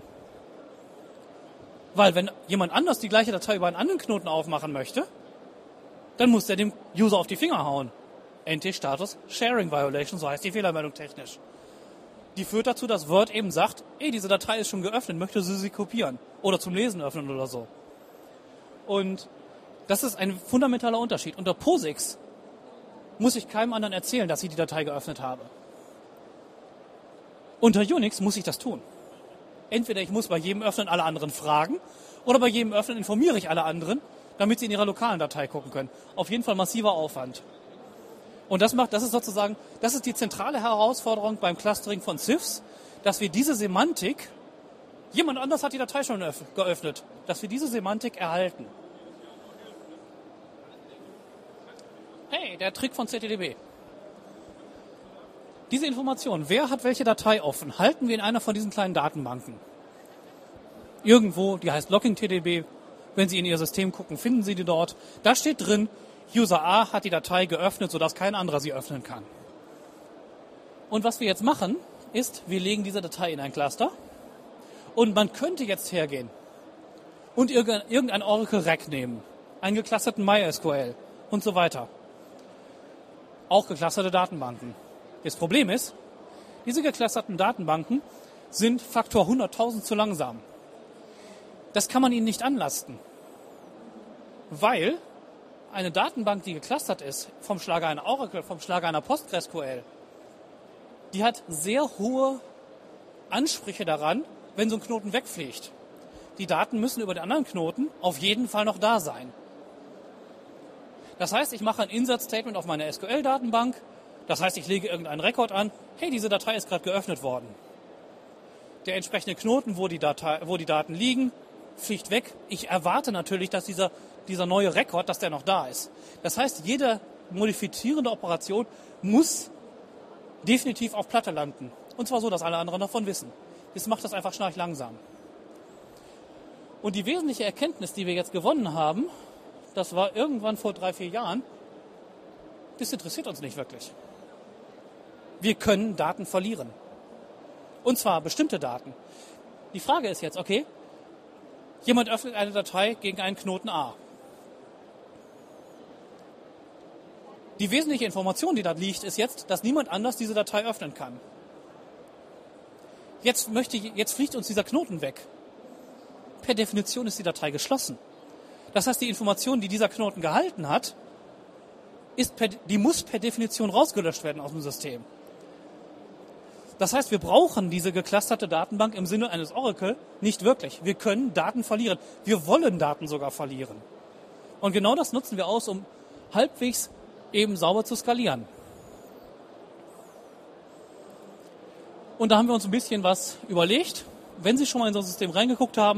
Speaker 2: Weil wenn jemand anders die gleiche Datei über einen anderen Knoten aufmachen möchte, dann muss der dem User auf die Finger hauen. N T-Status Sharing Violation, so heißt die Fehlermeldung technisch. Die führt dazu, dass Word eben sagt, ey, diese Datei ist schon geöffnet, möchte sie sie kopieren oder zum Lesen öffnen oder so. Und das ist ein fundamentaler Unterschied. Unter POSIX muss ich keinem anderen erzählen, dass ich die Datei geöffnet habe. Unter Unix muss ich das tun. Entweder ich muss bei jedem Öffnen alle anderen fragen oder bei jedem Öffnen informiere ich alle anderen, damit sie in ihrer lokalen Datei gucken können. Auf jeden Fall massiver Aufwand. Und das macht, das ist sozusagen, das ist die zentrale Herausforderung beim Clustering von C I Fs, dass wir diese Semantik, jemand anders hat die Datei schon geöffnet, dass wir diese Semantik erhalten. Hey, der Trick von Z T D B. Diese Information, wer hat welche Datei offen, halten wir in einer von diesen kleinen Datenbanken. Irgendwo, die heißt Logging T D B. Wenn Sie in Ihr System gucken, finden Sie die dort. Da steht drin, User A hat die Datei geöffnet, sodass kein anderer sie öffnen kann. Und was wir jetzt machen, ist, wir legen diese Datei in ein Cluster und man könnte jetzt hergehen und irgendein Oracle Rack nehmen, einen geclusterten MySQL und so weiter auch geclusterte Datenbanken. Das Problem ist, diese geclusterten Datenbanken sind Faktor hunderttausend zu langsam. Das kann man ihnen nicht anlasten, weil eine Datenbank, die geclustert ist, vom Schlager einer Oracle, vom Schlager einer PostgreSQL, die hat sehr hohe Ansprüche daran, wenn so ein Knoten wegfliegt. Die Daten müssen über den anderen Knoten auf jeden Fall noch da sein. Das heißt, ich mache ein Insert-Statement auf meine S Q L-Datenbank. Das heißt, ich lege irgendeinen Rekord an. Hey, diese Datei ist gerade geöffnet worden. Der entsprechende Knoten, wo die, Datei, wo die Daten liegen, fliegt weg. Ich erwarte natürlich, dass dieser, dieser neue Rekord, dass der noch da ist. Das heißt, jede modifizierende Operation muss definitiv auf Platte landen. Und zwar so, dass alle anderen davon wissen. Das macht das einfach schnarch langsam. Und die wesentliche Erkenntnis, die wir jetzt gewonnen haben, das war irgendwann vor drei, vier Jahren, das interessiert uns nicht wirklich. Wir können Daten verlieren. Und zwar bestimmte Daten. Die Frage ist jetzt, okay, jemand öffnet eine Datei gegen einen Knoten A. Die wesentliche Information, die da liegt, ist jetzt, dass niemand anders diese Datei öffnen kann. Jetzt, möchte, jetzt fliegt uns dieser Knoten weg. Per Definition ist die Datei geschlossen. Das heißt, die Information, die dieser Knoten gehalten hat, ist per, die muss per Definition rausgelöscht werden aus dem System. Das heißt, wir brauchen diese geclusterte Datenbank im Sinne eines Oracle nicht wirklich. Wir können Daten verlieren. Wir wollen Daten sogar verlieren. Und genau das nutzen wir aus, um halbwegs eben sauber zu skalieren. Und da haben wir uns ein bisschen was überlegt. Wenn Sie schon mal in so ein System reingeguckt haben,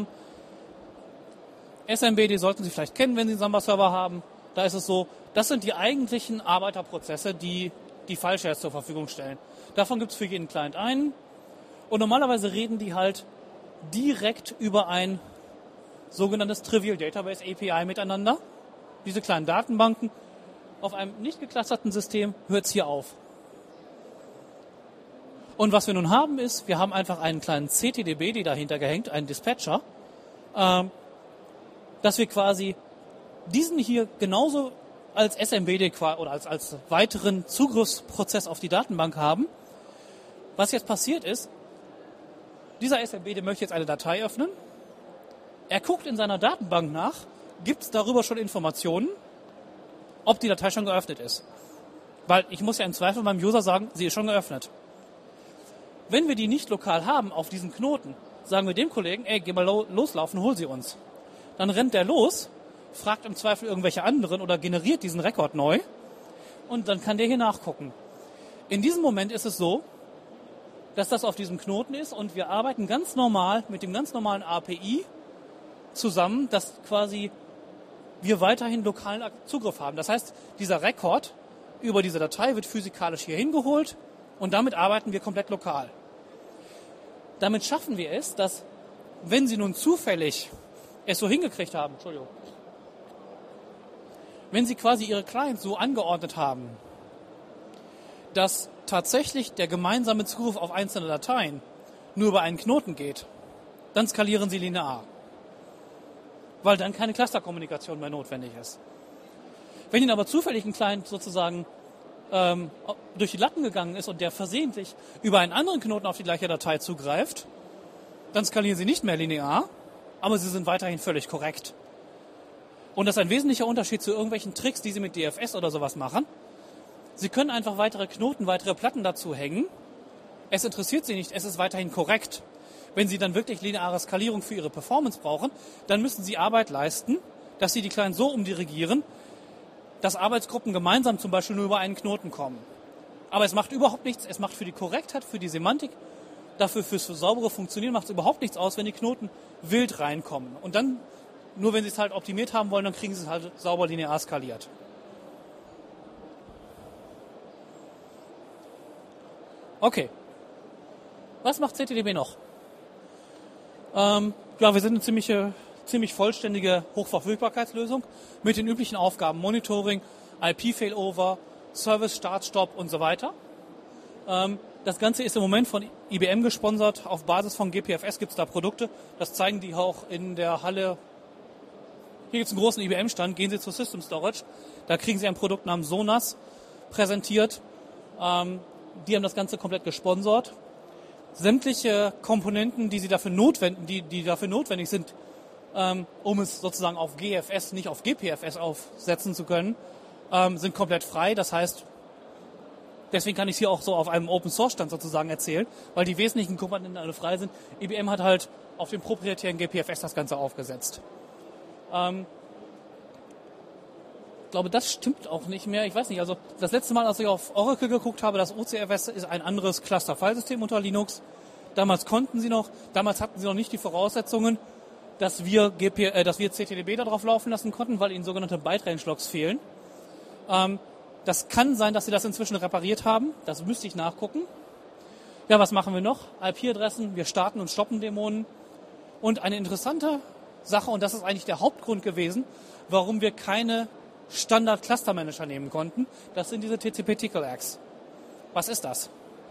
Speaker 2: S M B D sollten Sie vielleicht kennen, wenn Sie einen Samba-Server haben. Da ist es so, das sind die eigentlichen Arbeiterprozesse, die die File-Shares zur Verfügung stellen. Davon gibt es für jeden Client einen. Und normalerweise reden die halt direkt über ein sogenanntes Trivial Database A P I miteinander. Diese kleinen Datenbanken. Auf einem nicht geclusterten System hört es hier auf. Und was wir nun haben ist, wir haben einfach einen kleinen C T D B, die dahinter gehängt, einen Dispatcher, ähm, dass wir quasi diesen hier genauso als S M B D oder als, als weiteren Zugriffsprozess auf die Datenbank haben. Was jetzt passiert ist, dieser S M B D möchte jetzt eine Datei öffnen. Er guckt in seiner Datenbank nach, gibt es darüber schon Informationen, ob die Datei schon geöffnet ist. Weil ich muss ja im Zweifel meinem User sagen, sie ist schon geöffnet. Wenn wir die nicht lokal haben auf diesem Knoten, sagen wir dem Kollegen, ey, geh mal loslaufen, hol sie uns. Dann rennt der los, fragt im Zweifel irgendwelche anderen oder generiert diesen Rekord neu und dann kann der hier nachgucken. In diesem Moment ist es so, dass das auf diesem Knoten ist und wir arbeiten ganz normal mit dem ganz normalen A P I zusammen, dass quasi wir weiterhin lokalen Zugriff haben. Das heißt, dieser Rekord über diese Datei wird physikalisch hier hingeholt und damit arbeiten wir komplett lokal. Damit schaffen wir es, dass, wenn Sie nun zufällig es so hingekriegt haben, Entschuldigung, wenn Sie quasi Ihre Clients so angeordnet haben, dass tatsächlich der gemeinsame Zugriff auf einzelne Dateien nur über einen Knoten geht, dann skalieren Sie linear, weil dann keine Clusterkommunikation mehr notwendig ist. Wenn Ihnen aber zufällig ein Client sozusagen ähm, durch die Latten gegangen ist und der versehentlich über einen anderen Knoten auf die gleiche Datei zugreift, dann skalieren Sie nicht mehr linear, aber Sie sind weiterhin völlig korrekt. Und das ist ein wesentlicher Unterschied zu irgendwelchen Tricks, die Sie mit D F S oder sowas machen. Sie können einfach weitere Knoten, weitere Platten dazu hängen. Es interessiert Sie nicht, es ist weiterhin korrekt. Wenn Sie dann wirklich lineare Skalierung für Ihre Performance brauchen, dann müssen Sie Arbeit leisten, dass Sie die Clients so umdirigieren, dass Arbeitsgruppen gemeinsam zum Beispiel nur über einen Knoten kommen. Aber es macht überhaupt nichts, es macht für die Korrektheit, für die Semantik, dafür fürs saubere Funktionieren macht es überhaupt nichts aus, wenn die Knoten wild reinkommen. Und dann, nur wenn Sie es halt optimiert haben wollen, dann kriegen Sie es halt sauber linear skaliert. Okay. Was macht C T D B noch? Ähm, ja, wir sind eine ziemliche, ziemlich vollständige Hochverfügbarkeitslösung mit den üblichen Aufgaben Monitoring, I P-Failover, Service, Start, Stop und so weiter. Ähm, das Ganze ist im Moment von I B M gesponsert. Auf Basis von G P F S gibt es da Produkte. Das zeigen die auch in der Halle. Hier gibt es einen großen I B M-Stand. Gehen Sie zu System Storage. Da kriegen Sie ein Produkt namens Sonas, präsentiert. Ähm, die haben das Ganze komplett gesponsert. Sämtliche Komponenten, die sie dafür notwendig, die, die dafür notwendig sind, ähm, um es sozusagen auf G F S, nicht auf G P F S aufsetzen zu können, ähm, sind komplett frei. Das heißt, deswegen kann ich es hier auch so auf einem Open-Source-Stand sozusagen erzählen, weil die wesentlichen Komponenten alle frei sind. I B M hat halt auf dem proprietären G P F S das Ganze aufgesetzt. Ähm, ich glaube, das stimmt auch nicht mehr. Ich weiß nicht, also das letzte Mal, als ich auf Oracle geguckt habe, das O C F S ist ein anderes Cluster-Filesystem unter Linux. Damals konnten sie noch, damals hatten sie noch nicht die Voraussetzungen, dass wir, G P, äh, dass wir C T D B darauf laufen lassen konnten, weil ihnen sogenannte Byte-Range-Logs fehlen. Ähm, das kann sein, dass sie das inzwischen repariert haben. Das müsste ich nachgucken. Ja, was machen wir noch? I P-Adressen, wir starten und stoppen Dämonen. Und eine interessante Sache, und das ist eigentlich der Hauptgrund gewesen, warum wir keine Standard-Cluster-Manager nehmen konnten, das sind diese T C P-Tickle-Eggs. Was ist das?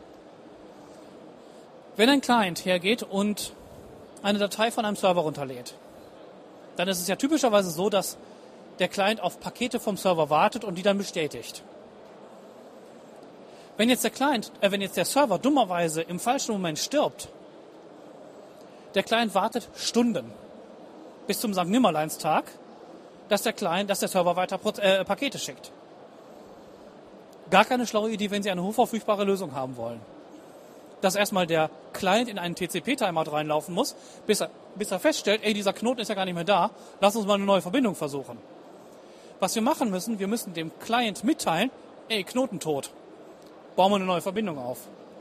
Speaker 2: Wenn ein Client hergeht und eine Datei von einem Server runterlädt, dann ist es ja typischerweise so, dass der Client auf Pakete vom Server wartet und die dann bestätigt. Wenn jetzt der Client, äh, wenn jetzt der Server dummerweise im falschen Moment stirbt, der Client wartet Stunden bis zum Sankt Nimmerleinstag, dass der Client, dass der Server weiter äh, Pakete schickt. Gar keine schlaue Idee, wenn Sie eine hochverfügbare Lösung haben wollen. Dass erstmal der Client in einen T C P-Timeout reinlaufen muss, bis er, bis er feststellt, ey, dieser Knoten ist ja gar nicht mehr da, lass uns mal eine neue Verbindung versuchen. Was wir machen müssen, wir müssen dem Client mitteilen, ey, Knoten tot. Bauen wir eine neue Verbindung auf.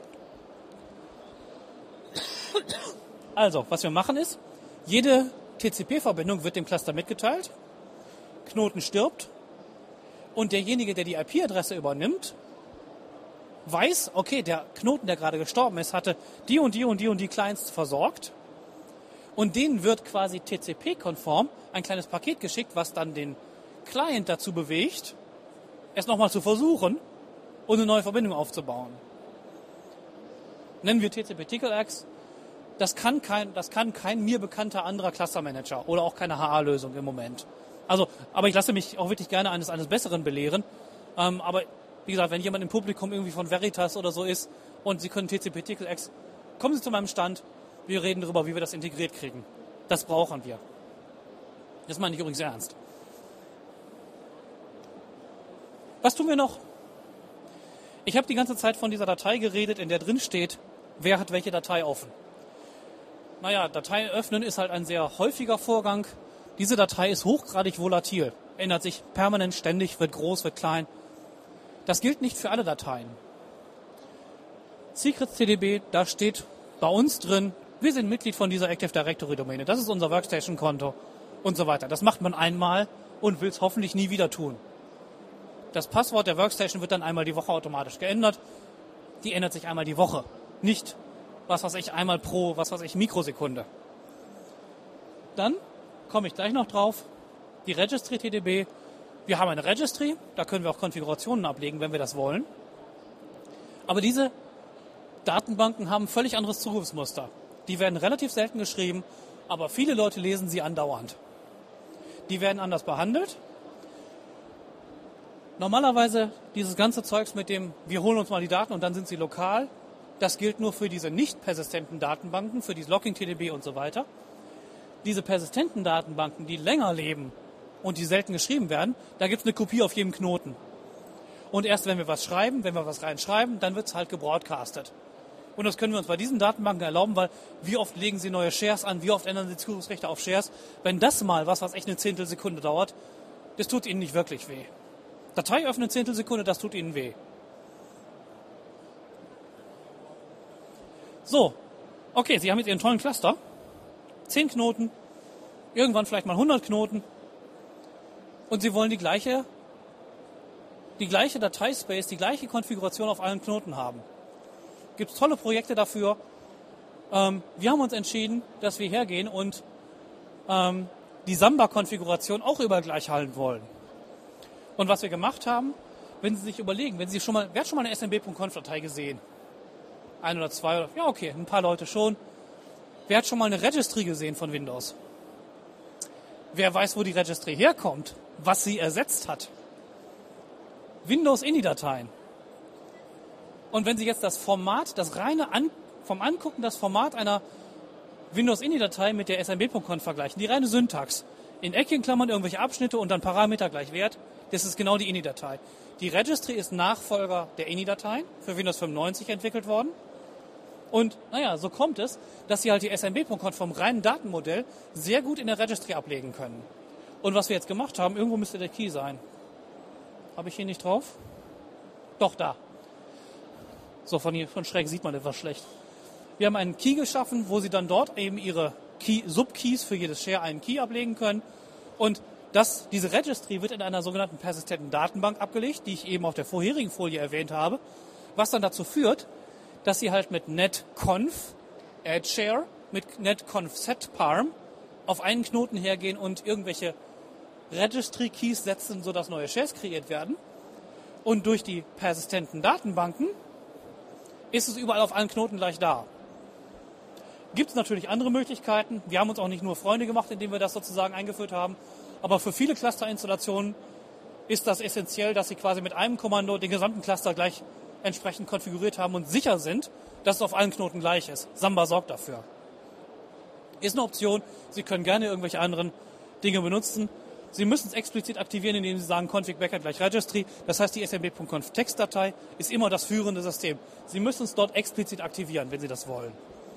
Speaker 2: Also, was wir machen ist, jede T C P-Verbindung wird dem Cluster mitgeteilt, Knoten stirbt und derjenige, der die I P-Adresse übernimmt, weiß, okay, der Knoten, der gerade gestorben ist, hatte die und die und die und die Clients versorgt und denen wird quasi T C P-konform ein kleines Paket geschickt, was dann den Client dazu bewegt, es nochmal zu versuchen und eine neue Verbindung aufzubauen. Nennen wir T C P-Tickle-Eggs. Das kann kein, das kann kein mir bekannter anderer Cluster-Manager oder auch keine H A-Lösung im Moment. Also, aber ich lasse mich auch wirklich gerne eines, eines Besseren belehren. Ähm, aber wie gesagt, wenn jemand im Publikum irgendwie von Veritas oder so ist und Sie können T C P-Tickle-Eggs, kommen Sie zu meinem Stand. Wir reden darüber, wie wir das integriert kriegen. Das brauchen wir. Das meine ich übrigens ernst. Was tun wir noch? Ich habe die ganze Zeit von dieser Datei geredet, in der drin steht, wer hat welche Datei offen. Naja, Datei öffnen ist halt ein sehr häufiger Vorgang. Diese Datei ist hochgradig volatil, ändert sich permanent, ständig, wird groß, wird klein. Das gilt nicht für alle Dateien. Secrets T D B, da steht bei uns drin, wir sind Mitglied von dieser Active Directory Domäne, das ist unser Workstation-Konto und so weiter. Das macht man einmal und will es hoffentlich nie wieder tun. Das Passwort der Workstation wird dann einmal die Woche automatisch geändert. Die ändert sich einmal die Woche, nicht was weiß ich, einmal pro, was weiß ich, Mikrosekunde. Dann komme ich gleich noch drauf, die Registry T D B. Wir haben eine Registry, da können wir auch Konfigurationen ablegen, wenn wir das wollen. Aber diese Datenbanken haben ein völlig anderes Zugriffsmuster. Die werden relativ selten geschrieben, aber viele Leute lesen sie andauernd. Die werden anders behandelt. Normalerweise dieses ganze Zeugs mit dem, wir holen uns mal die Daten und dann sind sie lokal, das gilt nur für diese nicht persistenten Datenbanken, für die Logging T D B und so weiter. Diese persistenten Datenbanken, die länger leben und die selten geschrieben werden, da gibt es eine Kopie auf jedem Knoten. Und erst wenn wir was schreiben, wenn wir was reinschreiben, dann wird es halt gebroadcastet. Und das können wir uns bei diesen Datenbanken erlauben, weil wie oft legen sie neue Shares an, wie oft ändern sie Zugriffsrechte auf Shares. Wenn das mal was, was echt eine Zehntelsekunde dauert, das tut ihnen nicht wirklich weh. Datei öffnen, Zehntelsekunde, das tut ihnen weh. So, okay, Sie haben jetzt Ihren tollen Cluster. Zehn Knoten, irgendwann vielleicht mal hundert Knoten. Und Sie wollen die gleiche, die gleiche Dateispace, die gleiche Konfiguration auf allen Knoten haben. Gibt es tolle Projekte dafür. Ähm, wir haben uns entschieden, dass wir hergehen und ähm, die Samba-Konfiguration auch überall gleich halten wollen. Und was wir gemacht haben, wenn Sie sich überlegen, wenn Sie schon mal, wer hat schon mal eine S M B Punkt conf-Datei gesehen? Ein oder zwei oder, ja okay, ein paar Leute schon. Wer hat schon mal eine Registry gesehen von Windows? Wer weiß, wo die Registry herkommt, was sie ersetzt hat? Windows-I N I-Dateien. Und wenn Sie jetzt das Format, das reine An- vom Angucken, das Format einer Windows-I N I-Datei mit der S M B Punkt conf vergleichen, die reine Syntax, in Eckchenklammern irgendwelche Abschnitte und dann Parameter gleich Wert, das ist genau die I N I-Datei. Die Registry ist Nachfolger der I N I-Dateien, für Windows fünfundneunzig entwickelt worden. Und naja, so kommt es, dass Sie halt die S M B Punkt conf vom reinen Datenmodell sehr gut in der Registry ablegen können. Und was wir jetzt gemacht haben, irgendwo müsste der Key sein. Habe ich hier nicht drauf? Doch, da. So, von hier, von schräg sieht man etwas schlecht. Wir haben einen Key geschaffen, wo Sie dann dort eben Ihre Key, Subkeys für jedes Share einen Key ablegen können. Und das, diese Registry wird in einer sogenannten persistenten Datenbank abgelegt, die ich eben auf der vorherigen Folie erwähnt habe, was dann dazu führt, dass Sie halt mit netconf add share, mit netconf set parm auf einen Knoten hergehen und irgendwelche Registry Keys setzen, sodass neue Shares kreiert werden. Und durch die persistenten Datenbanken ist es überall auf allen Knoten gleich da. Gibt es natürlich andere Möglichkeiten. Wir haben uns auch nicht nur Freunde gemacht, indem wir das sozusagen eingeführt haben. Aber für viele Cluster-Installationen ist das essentiell, dass Sie quasi mit einem Kommando den gesamten Cluster gleich entsprechend konfiguriert haben und sicher sind, dass es auf allen Knoten gleich ist. Samba sorgt dafür. Ist eine Option. Sie können gerne irgendwelche anderen Dinge benutzen. Sie müssen es explizit aktivieren, indem Sie sagen config backend gleich registry. Das heißt, die S M B Punkt conf Textdatei ist immer das führende System. Sie müssen es dort explizit aktivieren, wenn Sie das wollen.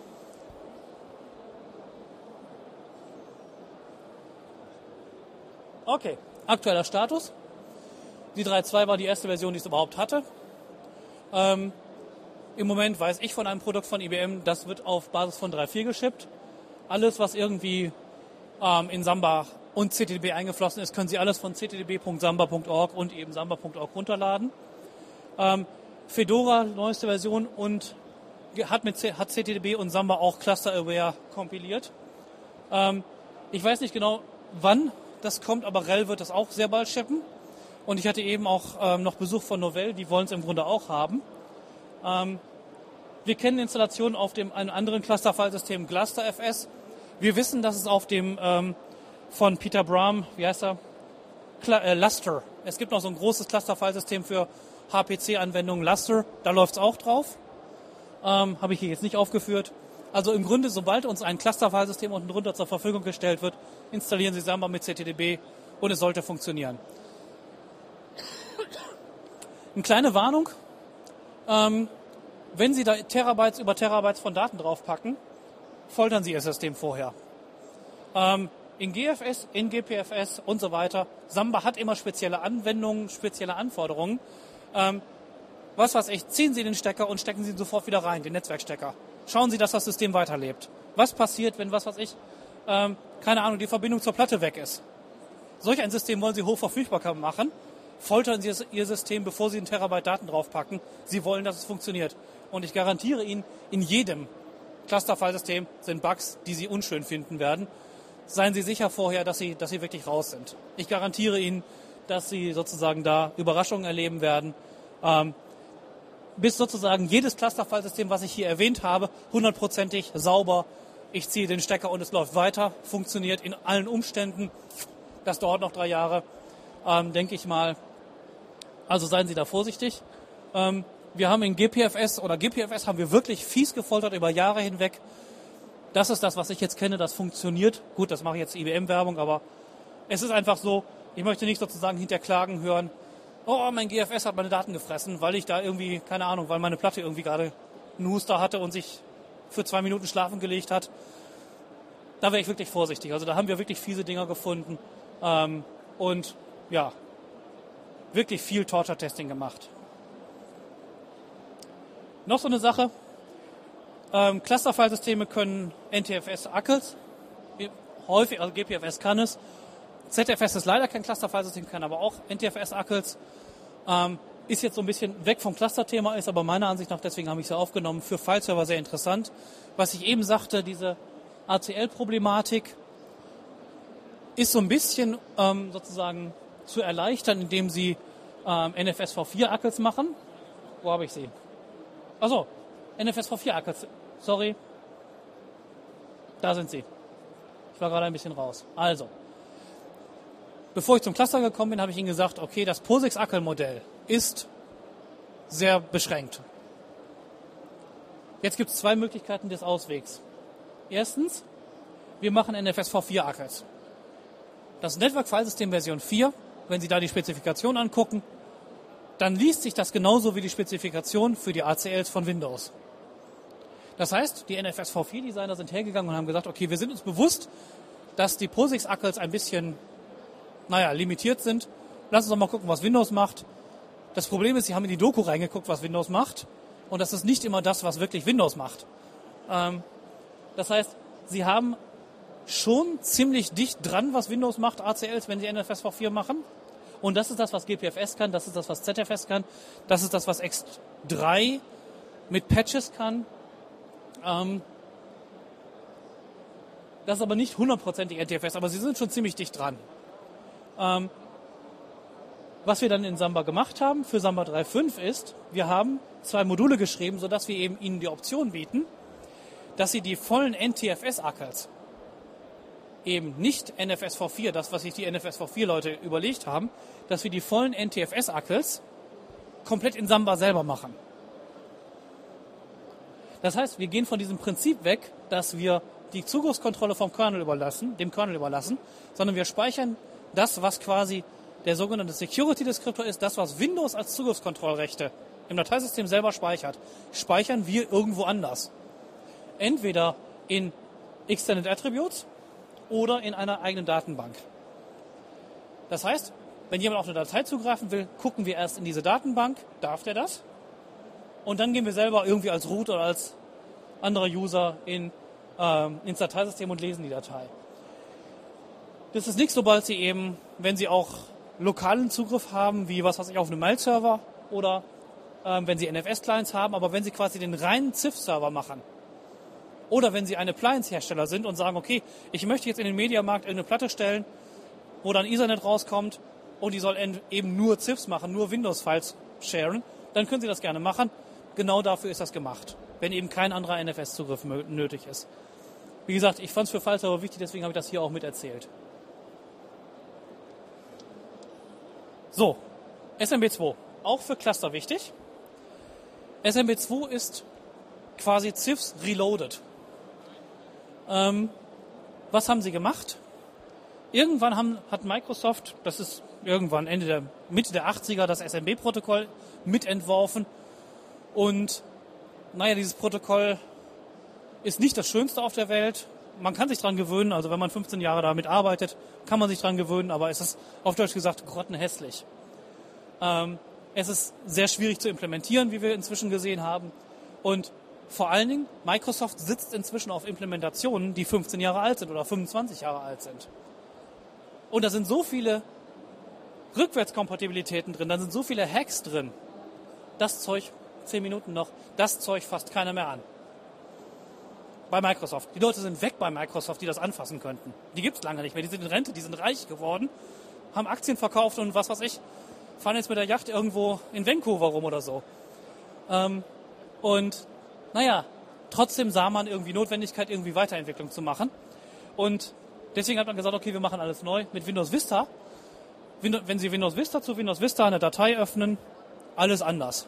Speaker 2: Okay, aktueller Status. Die drei Punkt zwei war die erste Version, die es überhaupt hatte. Ähm, Im Moment weiß ich von einem Produkt von I B M, das wird auf Basis von drei Punkt vier geschippt. Alles, was irgendwie ähm, in Samba und C T D B eingeflossen ist, können Sie alles von c t d b punkt samba punkt org und eben samba punkt org runterladen. Ähm, Fedora, neueste Version, und hat mit C- hat C T D B und Samba auch Cluster Aware kompiliert. Ähm, ich weiß nicht genau, wann das kommt, aber R H E L wird das auch sehr bald shippen. Und ich hatte eben auch ähm, noch Besuch von Novell, die wollen es im Grunde auch haben. Ähm, wir kennen Installationen auf dem einem anderen Cluster-Filesystem GlusterFS. Wir wissen, dass es auf dem ähm, von Peter Brahm, wie heißt er? Cl- äh, Lustre. Es gibt noch so ein großes Cluster-Filesystem für H P C-Anwendungen, Lustre. Da läuft es auch drauf. Ähm, Habe ich hier jetzt nicht aufgeführt. Also im Grunde, sobald uns ein Cluster-Filesystem unten drunter zur Verfügung gestellt wird, installieren Sie Samba mit C T D B und es sollte funktionieren. Eine kleine Warnung. Ähm, wenn Sie da Terabytes über Terabytes von Daten draufpacken, foltern Sie Ihr System vorher. Ähm, in G F S, in G P F S und so weiter. Samba hat immer spezielle Anwendungen, spezielle Anforderungen. Ähm, was weiß ich, ziehen Sie den Stecker und stecken Sie ihn sofort wieder rein, den Netzwerkstecker. Schauen Sie, dass das System weiterlebt. Was passiert, wenn, was weiß ich, ähm, keine Ahnung, die Verbindung zur Platte weg ist? Solch ein System wollen Sie hochverfügbar machen. Foltern Sie Ihr System, bevor Sie einen Terabyte Daten draufpacken. Sie wollen, dass es funktioniert. Und ich garantiere Ihnen, in jedem Cluster-File-System sind Bugs, die Sie unschön finden werden. Seien Sie sicher vorher, dass Sie, dass Sie wirklich raus sind. Ich garantiere Ihnen, dass Sie sozusagen da Überraschungen erleben werden. Ähm, bis sozusagen jedes Cluster-File-System, was ich hier erwähnt habe, hundertprozentig sauber. Ich ziehe den Stecker und es läuft weiter, funktioniert in allen Umständen. Das dauert noch drei Jahre, ähm, denke ich mal. Also seien Sie da vorsichtig. Ähm, wir haben in G P F S oder G P F S haben wir wirklich fies gefoltert über Jahre hinweg. Das ist das, was ich jetzt kenne, das funktioniert. Gut, das mache ich jetzt I B M-Werbung, aber es ist einfach so, ich möchte nicht sozusagen hinter Klagen hören, oh, mein G F S hat meine Daten gefressen, weil ich da irgendwie, keine Ahnung, weil meine Platte irgendwie gerade einen Huster hatte und sich für zwei Minuten schlafen gelegt hat. Da wäre ich wirklich vorsichtig. Also da haben wir wirklich fiese Dinger gefunden. Ähm, und ja, wirklich viel Torture-Testing gemacht. Noch so eine Sache. Ähm, Cluster-File-Systeme können N T F S-A C Ls. Häufig, also G P F S kann es. Z F S ist leider kein Cluster-File-System, kann aber auch N T F S-A C Ls. Ähm, ist jetzt so ein bisschen weg vom Cluster-Thema, ist aber meiner Ansicht nach, deswegen habe ich es ja aufgenommen, für File-Server sehr interessant. Was ich eben sagte, diese A C L-Problematik ist so ein bisschen ähm, sozusagen zu erleichtern, indem sie ähm, N F S V vier A C Ls machen. Wo habe ich sie? Achso, N F S V vier A C Ls. Sorry. Da sind sie. Ich war gerade ein bisschen raus. Also, Bevor ich zum Cluster gekommen bin, habe ich Ihnen gesagt, okay, das POSIX-A C L-Modell ist sehr beschränkt. Jetzt gibt es zwei Möglichkeiten des Auswegs. Erstens, wir machen N F S v vier A C Ls. Das Network-Filesystem Version vier, wenn Sie da die Spezifikation angucken, dann liest sich das genauso wie die Spezifikation für die A C Ls von Windows. Das heißt, die N F S v vier Designer sind hergegangen und haben gesagt, okay, wir sind uns bewusst, dass die POSIX-A C Ls ein bisschen, naja, limitiert sind. Lass uns doch mal gucken, was Windows macht. Das Problem ist, sie haben in die Doku reingeguckt, was Windows macht. Und das ist nicht immer das, was wirklich Windows macht. Ähm, das heißt, sie haben schon ziemlich dicht dran, was Windows macht, A C Ls, wenn sie N F S v vier machen. Und das ist das, was G P F S kann, das ist das, was Z F S kann, das ist das, was X drei mit Patches kann. Ähm, das ist aber nicht hundertprozentig N T F S, aber sie sind schon ziemlich dicht dran. Ähm, was wir dann in Samba gemacht haben für Samba drei Punkt fünf ist, wir haben zwei Module geschrieben, sodass wir eben Ihnen die Option bieten, dass Sie die vollen N T F S-A C Ls, eben nicht N F S v vier, das, was sich die N F S v vier Leute überlegt haben, dass wir die vollen N T F S-A C Ls komplett in Samba selber machen. Das heißt, wir gehen von diesem Prinzip weg, dass wir die Zugriffskontrolle vom Kernel überlassen, dem Kernel überlassen, sondern wir speichern das, was quasi der sogenannte Security-Descriptor ist, das, was Windows als Zugriffskontrollrechte im Dateisystem selber speichert, speichern wir irgendwo anders. Entweder in Extended Attributes oder in einer eigenen Datenbank. Das heißt, wenn jemand auf eine Datei zugreifen will, gucken wir erst in diese Datenbank, darf der das? Und dann gehen wir selber irgendwie als Root oder als anderer User in, ähm, ins Dateisystem und lesen die Datei. Das ist nicht, sobald Sie eben, wenn Sie auch lokalen Zugriff haben, wie was weiß ich, auf einem Mail-Server oder ähm, wenn Sie N F S-Clients haben, aber wenn Sie quasi den reinen C I F-Server machen oder wenn Sie ein Appliance-Hersteller sind und sagen, okay, ich möchte jetzt in den Mediamarkt eine Platte stellen, wo dann Ethernet rauskommt und die soll eben nur C I Fs machen, nur Windows-Files sharen, dann können Sie das gerne machen. Genau dafür ist das gemacht, wenn eben kein anderer N F S-Zugriff nötig ist. Wie gesagt, ich fand es für File-Server wichtig, deswegen habe ich das hier auch mit erzählt. So, S M B zwei, auch für Cluster wichtig. S M B zwei ist quasi C I Fs reloaded. Ähm, was haben sie gemacht? Irgendwann haben, hat Microsoft, das ist irgendwann Ende der, Mitte der achtziger, das S M B-Protokoll mitentworfen. Und naja, dieses Protokoll ist nicht das Schönste auf der Welt. Man kann sich dran gewöhnen, also wenn man fünfzehn Jahre damit arbeitet, kann man sich dran gewöhnen, aber es ist auf Deutsch gesagt grottenhässlich. Ähm, es ist sehr schwierig zu implementieren, wie wir inzwischen gesehen haben. Und vor allen Dingen, Microsoft sitzt inzwischen auf Implementationen, die fünfzehn Jahre alt sind oder fünfundzwanzig Jahre alt sind. Und da sind so viele Rückwärtskompatibilitäten drin, da sind so viele Hacks drin. Das Zeug, zehn Minuten noch, das Zeug fasst keiner mehr an. Bei Microsoft. Die Leute sind weg bei Microsoft, die das anfassen könnten. Die gibt es lange nicht mehr. Die sind in Rente, die sind reich geworden, haben Aktien verkauft und was weiß ich, fahren jetzt mit der Yacht irgendwo in Vancouver rum oder so. Ähm, und naja, trotzdem sah man irgendwie Notwendigkeit, irgendwie Weiterentwicklung zu machen. Und deswegen hat man gesagt, okay, wir machen alles neu mit Windows Vista. Wenn Sie Windows Vista zu Windows Vista eine Datei öffnen, alles anders.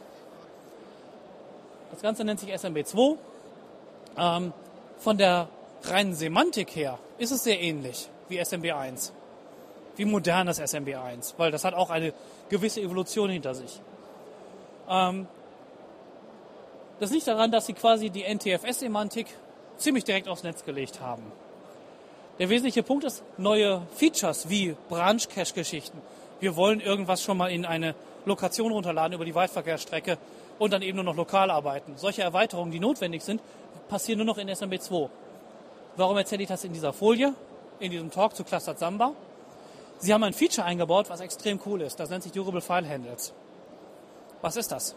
Speaker 2: Das Ganze nennt sich S M B zwei. Ähm, von der reinen Semantik her ist es sehr ähnlich wie S M B eins. Wie modernes S M B eins, weil das hat auch eine gewisse Evolution hinter sich. Ähm, das liegt daran, dass sie quasi die N T F S-Semantik ziemlich direkt aufs Netz gelegt haben. Der wesentliche Punkt ist neue Features wie Branch-Cache-Geschichten. Wir wollen irgendwas schon mal in eine Lokation runterladen über die Weitverkehrsstrecke und dann eben nur noch lokal arbeiten. Solche Erweiterungen, die notwendig sind, passieren nur noch in S M B zwei. Warum erzähle ich das in dieser Folie, in diesem Talk zu Clustered Samba? Sie haben ein Feature eingebaut, was extrem cool ist. Das nennt sich Durable File Handles. Was ist das?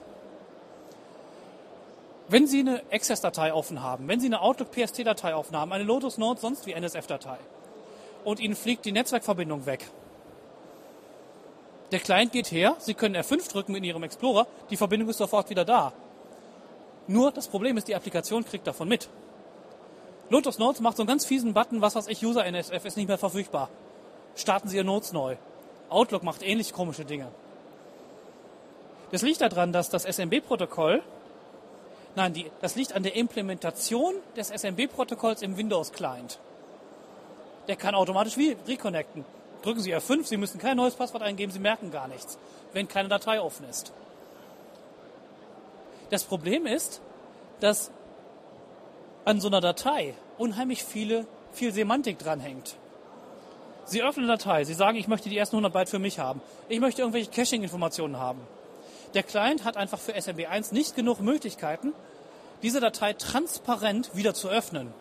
Speaker 2: Wenn Sie eine Access-Datei offen haben, wenn Sie eine Outlook-P S T-Datei offen haben, eine Lotus Notes, sonst wie N S F-Datei und Ihnen fliegt die Netzwerkverbindung weg. Der Client geht her, Sie können F fünf drücken in Ihrem Explorer, die Verbindung ist sofort wieder da. Nur das Problem ist, die Applikation kriegt davon mit. Lotus Notes macht so einen ganz fiesen Button, was weiß ich, User N S F ist nicht mehr verfügbar. Starten Sie Ihr Notes neu. Outlook macht ähnlich komische Dinge. Das liegt daran, dass das S M B-Protokoll, nein, die, das liegt an der Implementation des S M B-Protokolls im Windows-Client. Der kann automatisch re- reconnecten. Drücken Sie F fünf, Sie müssen kein neues Passwort eingeben, Sie merken gar nichts, wenn keine Datei offen ist. Das Problem ist, dass an so einer Datei unheimlich viele, viel Semantik dranhängt. Sie öffnen eine Datei, Sie sagen, ich möchte die ersten hundert Byte für mich haben. Ich möchte irgendwelche Caching-Informationen haben. Der Client hat einfach für S M B eins nicht genug Möglichkeiten, diese Datei transparent wieder zu öffnen.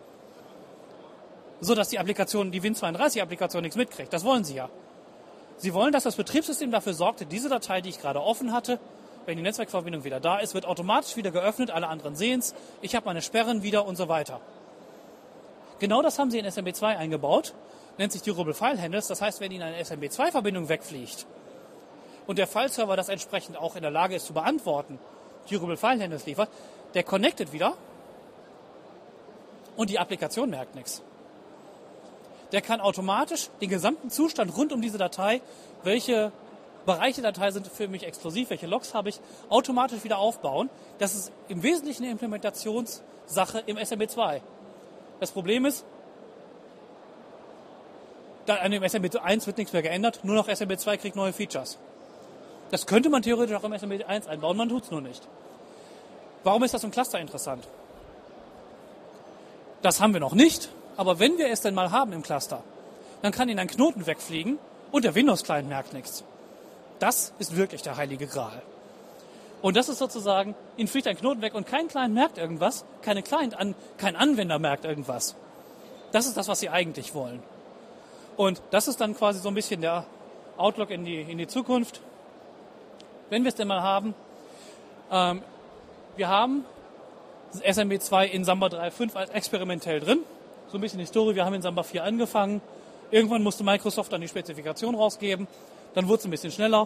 Speaker 2: So dass die Applikation, die Win zweiunddreißig-Applikation nichts mitkriegt. Das wollen Sie ja. Sie wollen, dass das Betriebssystem dafür sorgt, diese Datei, die ich gerade offen hatte, wenn die Netzwerkverbindung wieder da ist, wird automatisch wieder geöffnet, alle anderen sehen es, ich habe meine Sperren wieder und so weiter. Genau das haben Sie in S M B zwei eingebaut, nennt sich Durable File Handles. Das heißt, wenn Ihnen eine S M B zwei Verbindung wegfliegt und der Fileserver das entsprechend auch in der Lage ist zu beantworten, Durable File Handles liefert, der connectet wieder und die Applikation merkt nichts. Der kann automatisch den gesamten Zustand rund um diese Datei, welche Bereiche der Datei sind für mich exklusiv, welche Logs habe ich, automatisch wieder aufbauen. Das ist im Wesentlichen eine Implementationssache im S M B zwei. Das Problem ist, da an dem S M B eins wird nichts mehr geändert, nur noch S M B zwei kriegt neue Features. Das könnte man theoretisch auch im S M B eins einbauen, man tut es nur nicht. Warum ist das im Cluster interessant? Das haben wir noch nicht. Aber wenn wir es denn mal haben im Cluster, dann kann Ihnen ein Knoten wegfliegen und der Windows-Client merkt nichts. Das ist wirklich der heilige Gral. Und das ist sozusagen, Ihnen fliegt ein Knoten weg und kein Client merkt irgendwas, keine Client an, kein Anwender merkt irgendwas. Das ist das, was Sie eigentlich wollen. Und das ist dann quasi so ein bisschen der Outlook in die, in die Zukunft. Wenn wir es denn mal haben, ähm, wir haben S M B zwei in Samba drei Punkt fünf als experimentell drin. So ein bisschen Historie, wir haben in Samba vier angefangen. Irgendwann musste Microsoft dann die Spezifikation rausgeben. Dann wurde es ein bisschen schneller.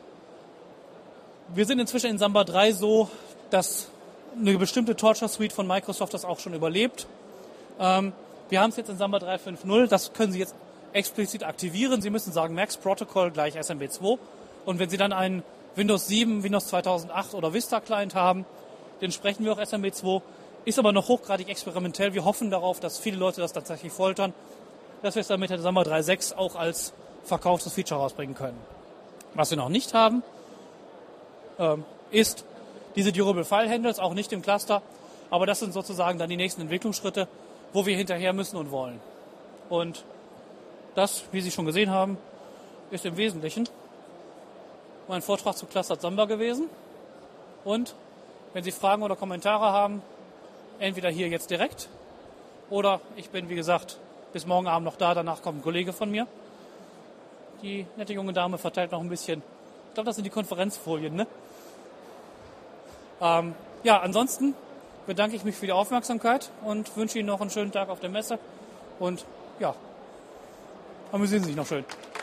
Speaker 2: Wir sind inzwischen in Samba drei so, dass eine bestimmte Torture-Suite von Microsoft das auch schon überlebt. Ähm, wir haben es jetzt in Samba drei Punkt fünf Punkt null. Das können Sie jetzt explizit aktivieren. Sie müssen sagen Max Protocol gleich S M B zwei. Und wenn Sie dann einen Windows sieben, Windows zweitausendacht oder Vista Client haben, den sprechen wir auch S M B zwei. Ist aber noch hochgradig experimentell. Wir hoffen darauf, dass viele Leute das tatsächlich foltern, dass wir es dann mit der Samba drei Punkt sechs auch als verkauftes Feature rausbringen können. Was wir noch nicht haben, ähm, ist diese Durable File Handles, auch nicht im Cluster. Aber das sind sozusagen dann die nächsten Entwicklungsschritte, wo wir hinterher müssen und wollen. Und das, wie Sie schon gesehen haben, ist im Wesentlichen mein Vortrag zu Clustered Samba gewesen. Und wenn Sie Fragen oder Kommentare haben, entweder hier jetzt direkt oder ich bin, wie gesagt, bis morgen Abend noch da. Danach kommt ein Kollege von mir. Die nette junge Dame verteilt noch ein bisschen. Ich glaube, das sind die Konferenzfolien, ne? Ähm, ja, ansonsten bedanke ich mich für die Aufmerksamkeit und wünsche Ihnen noch einen schönen Tag auf der Messe. Und ja, amüsieren Sie sich noch schön.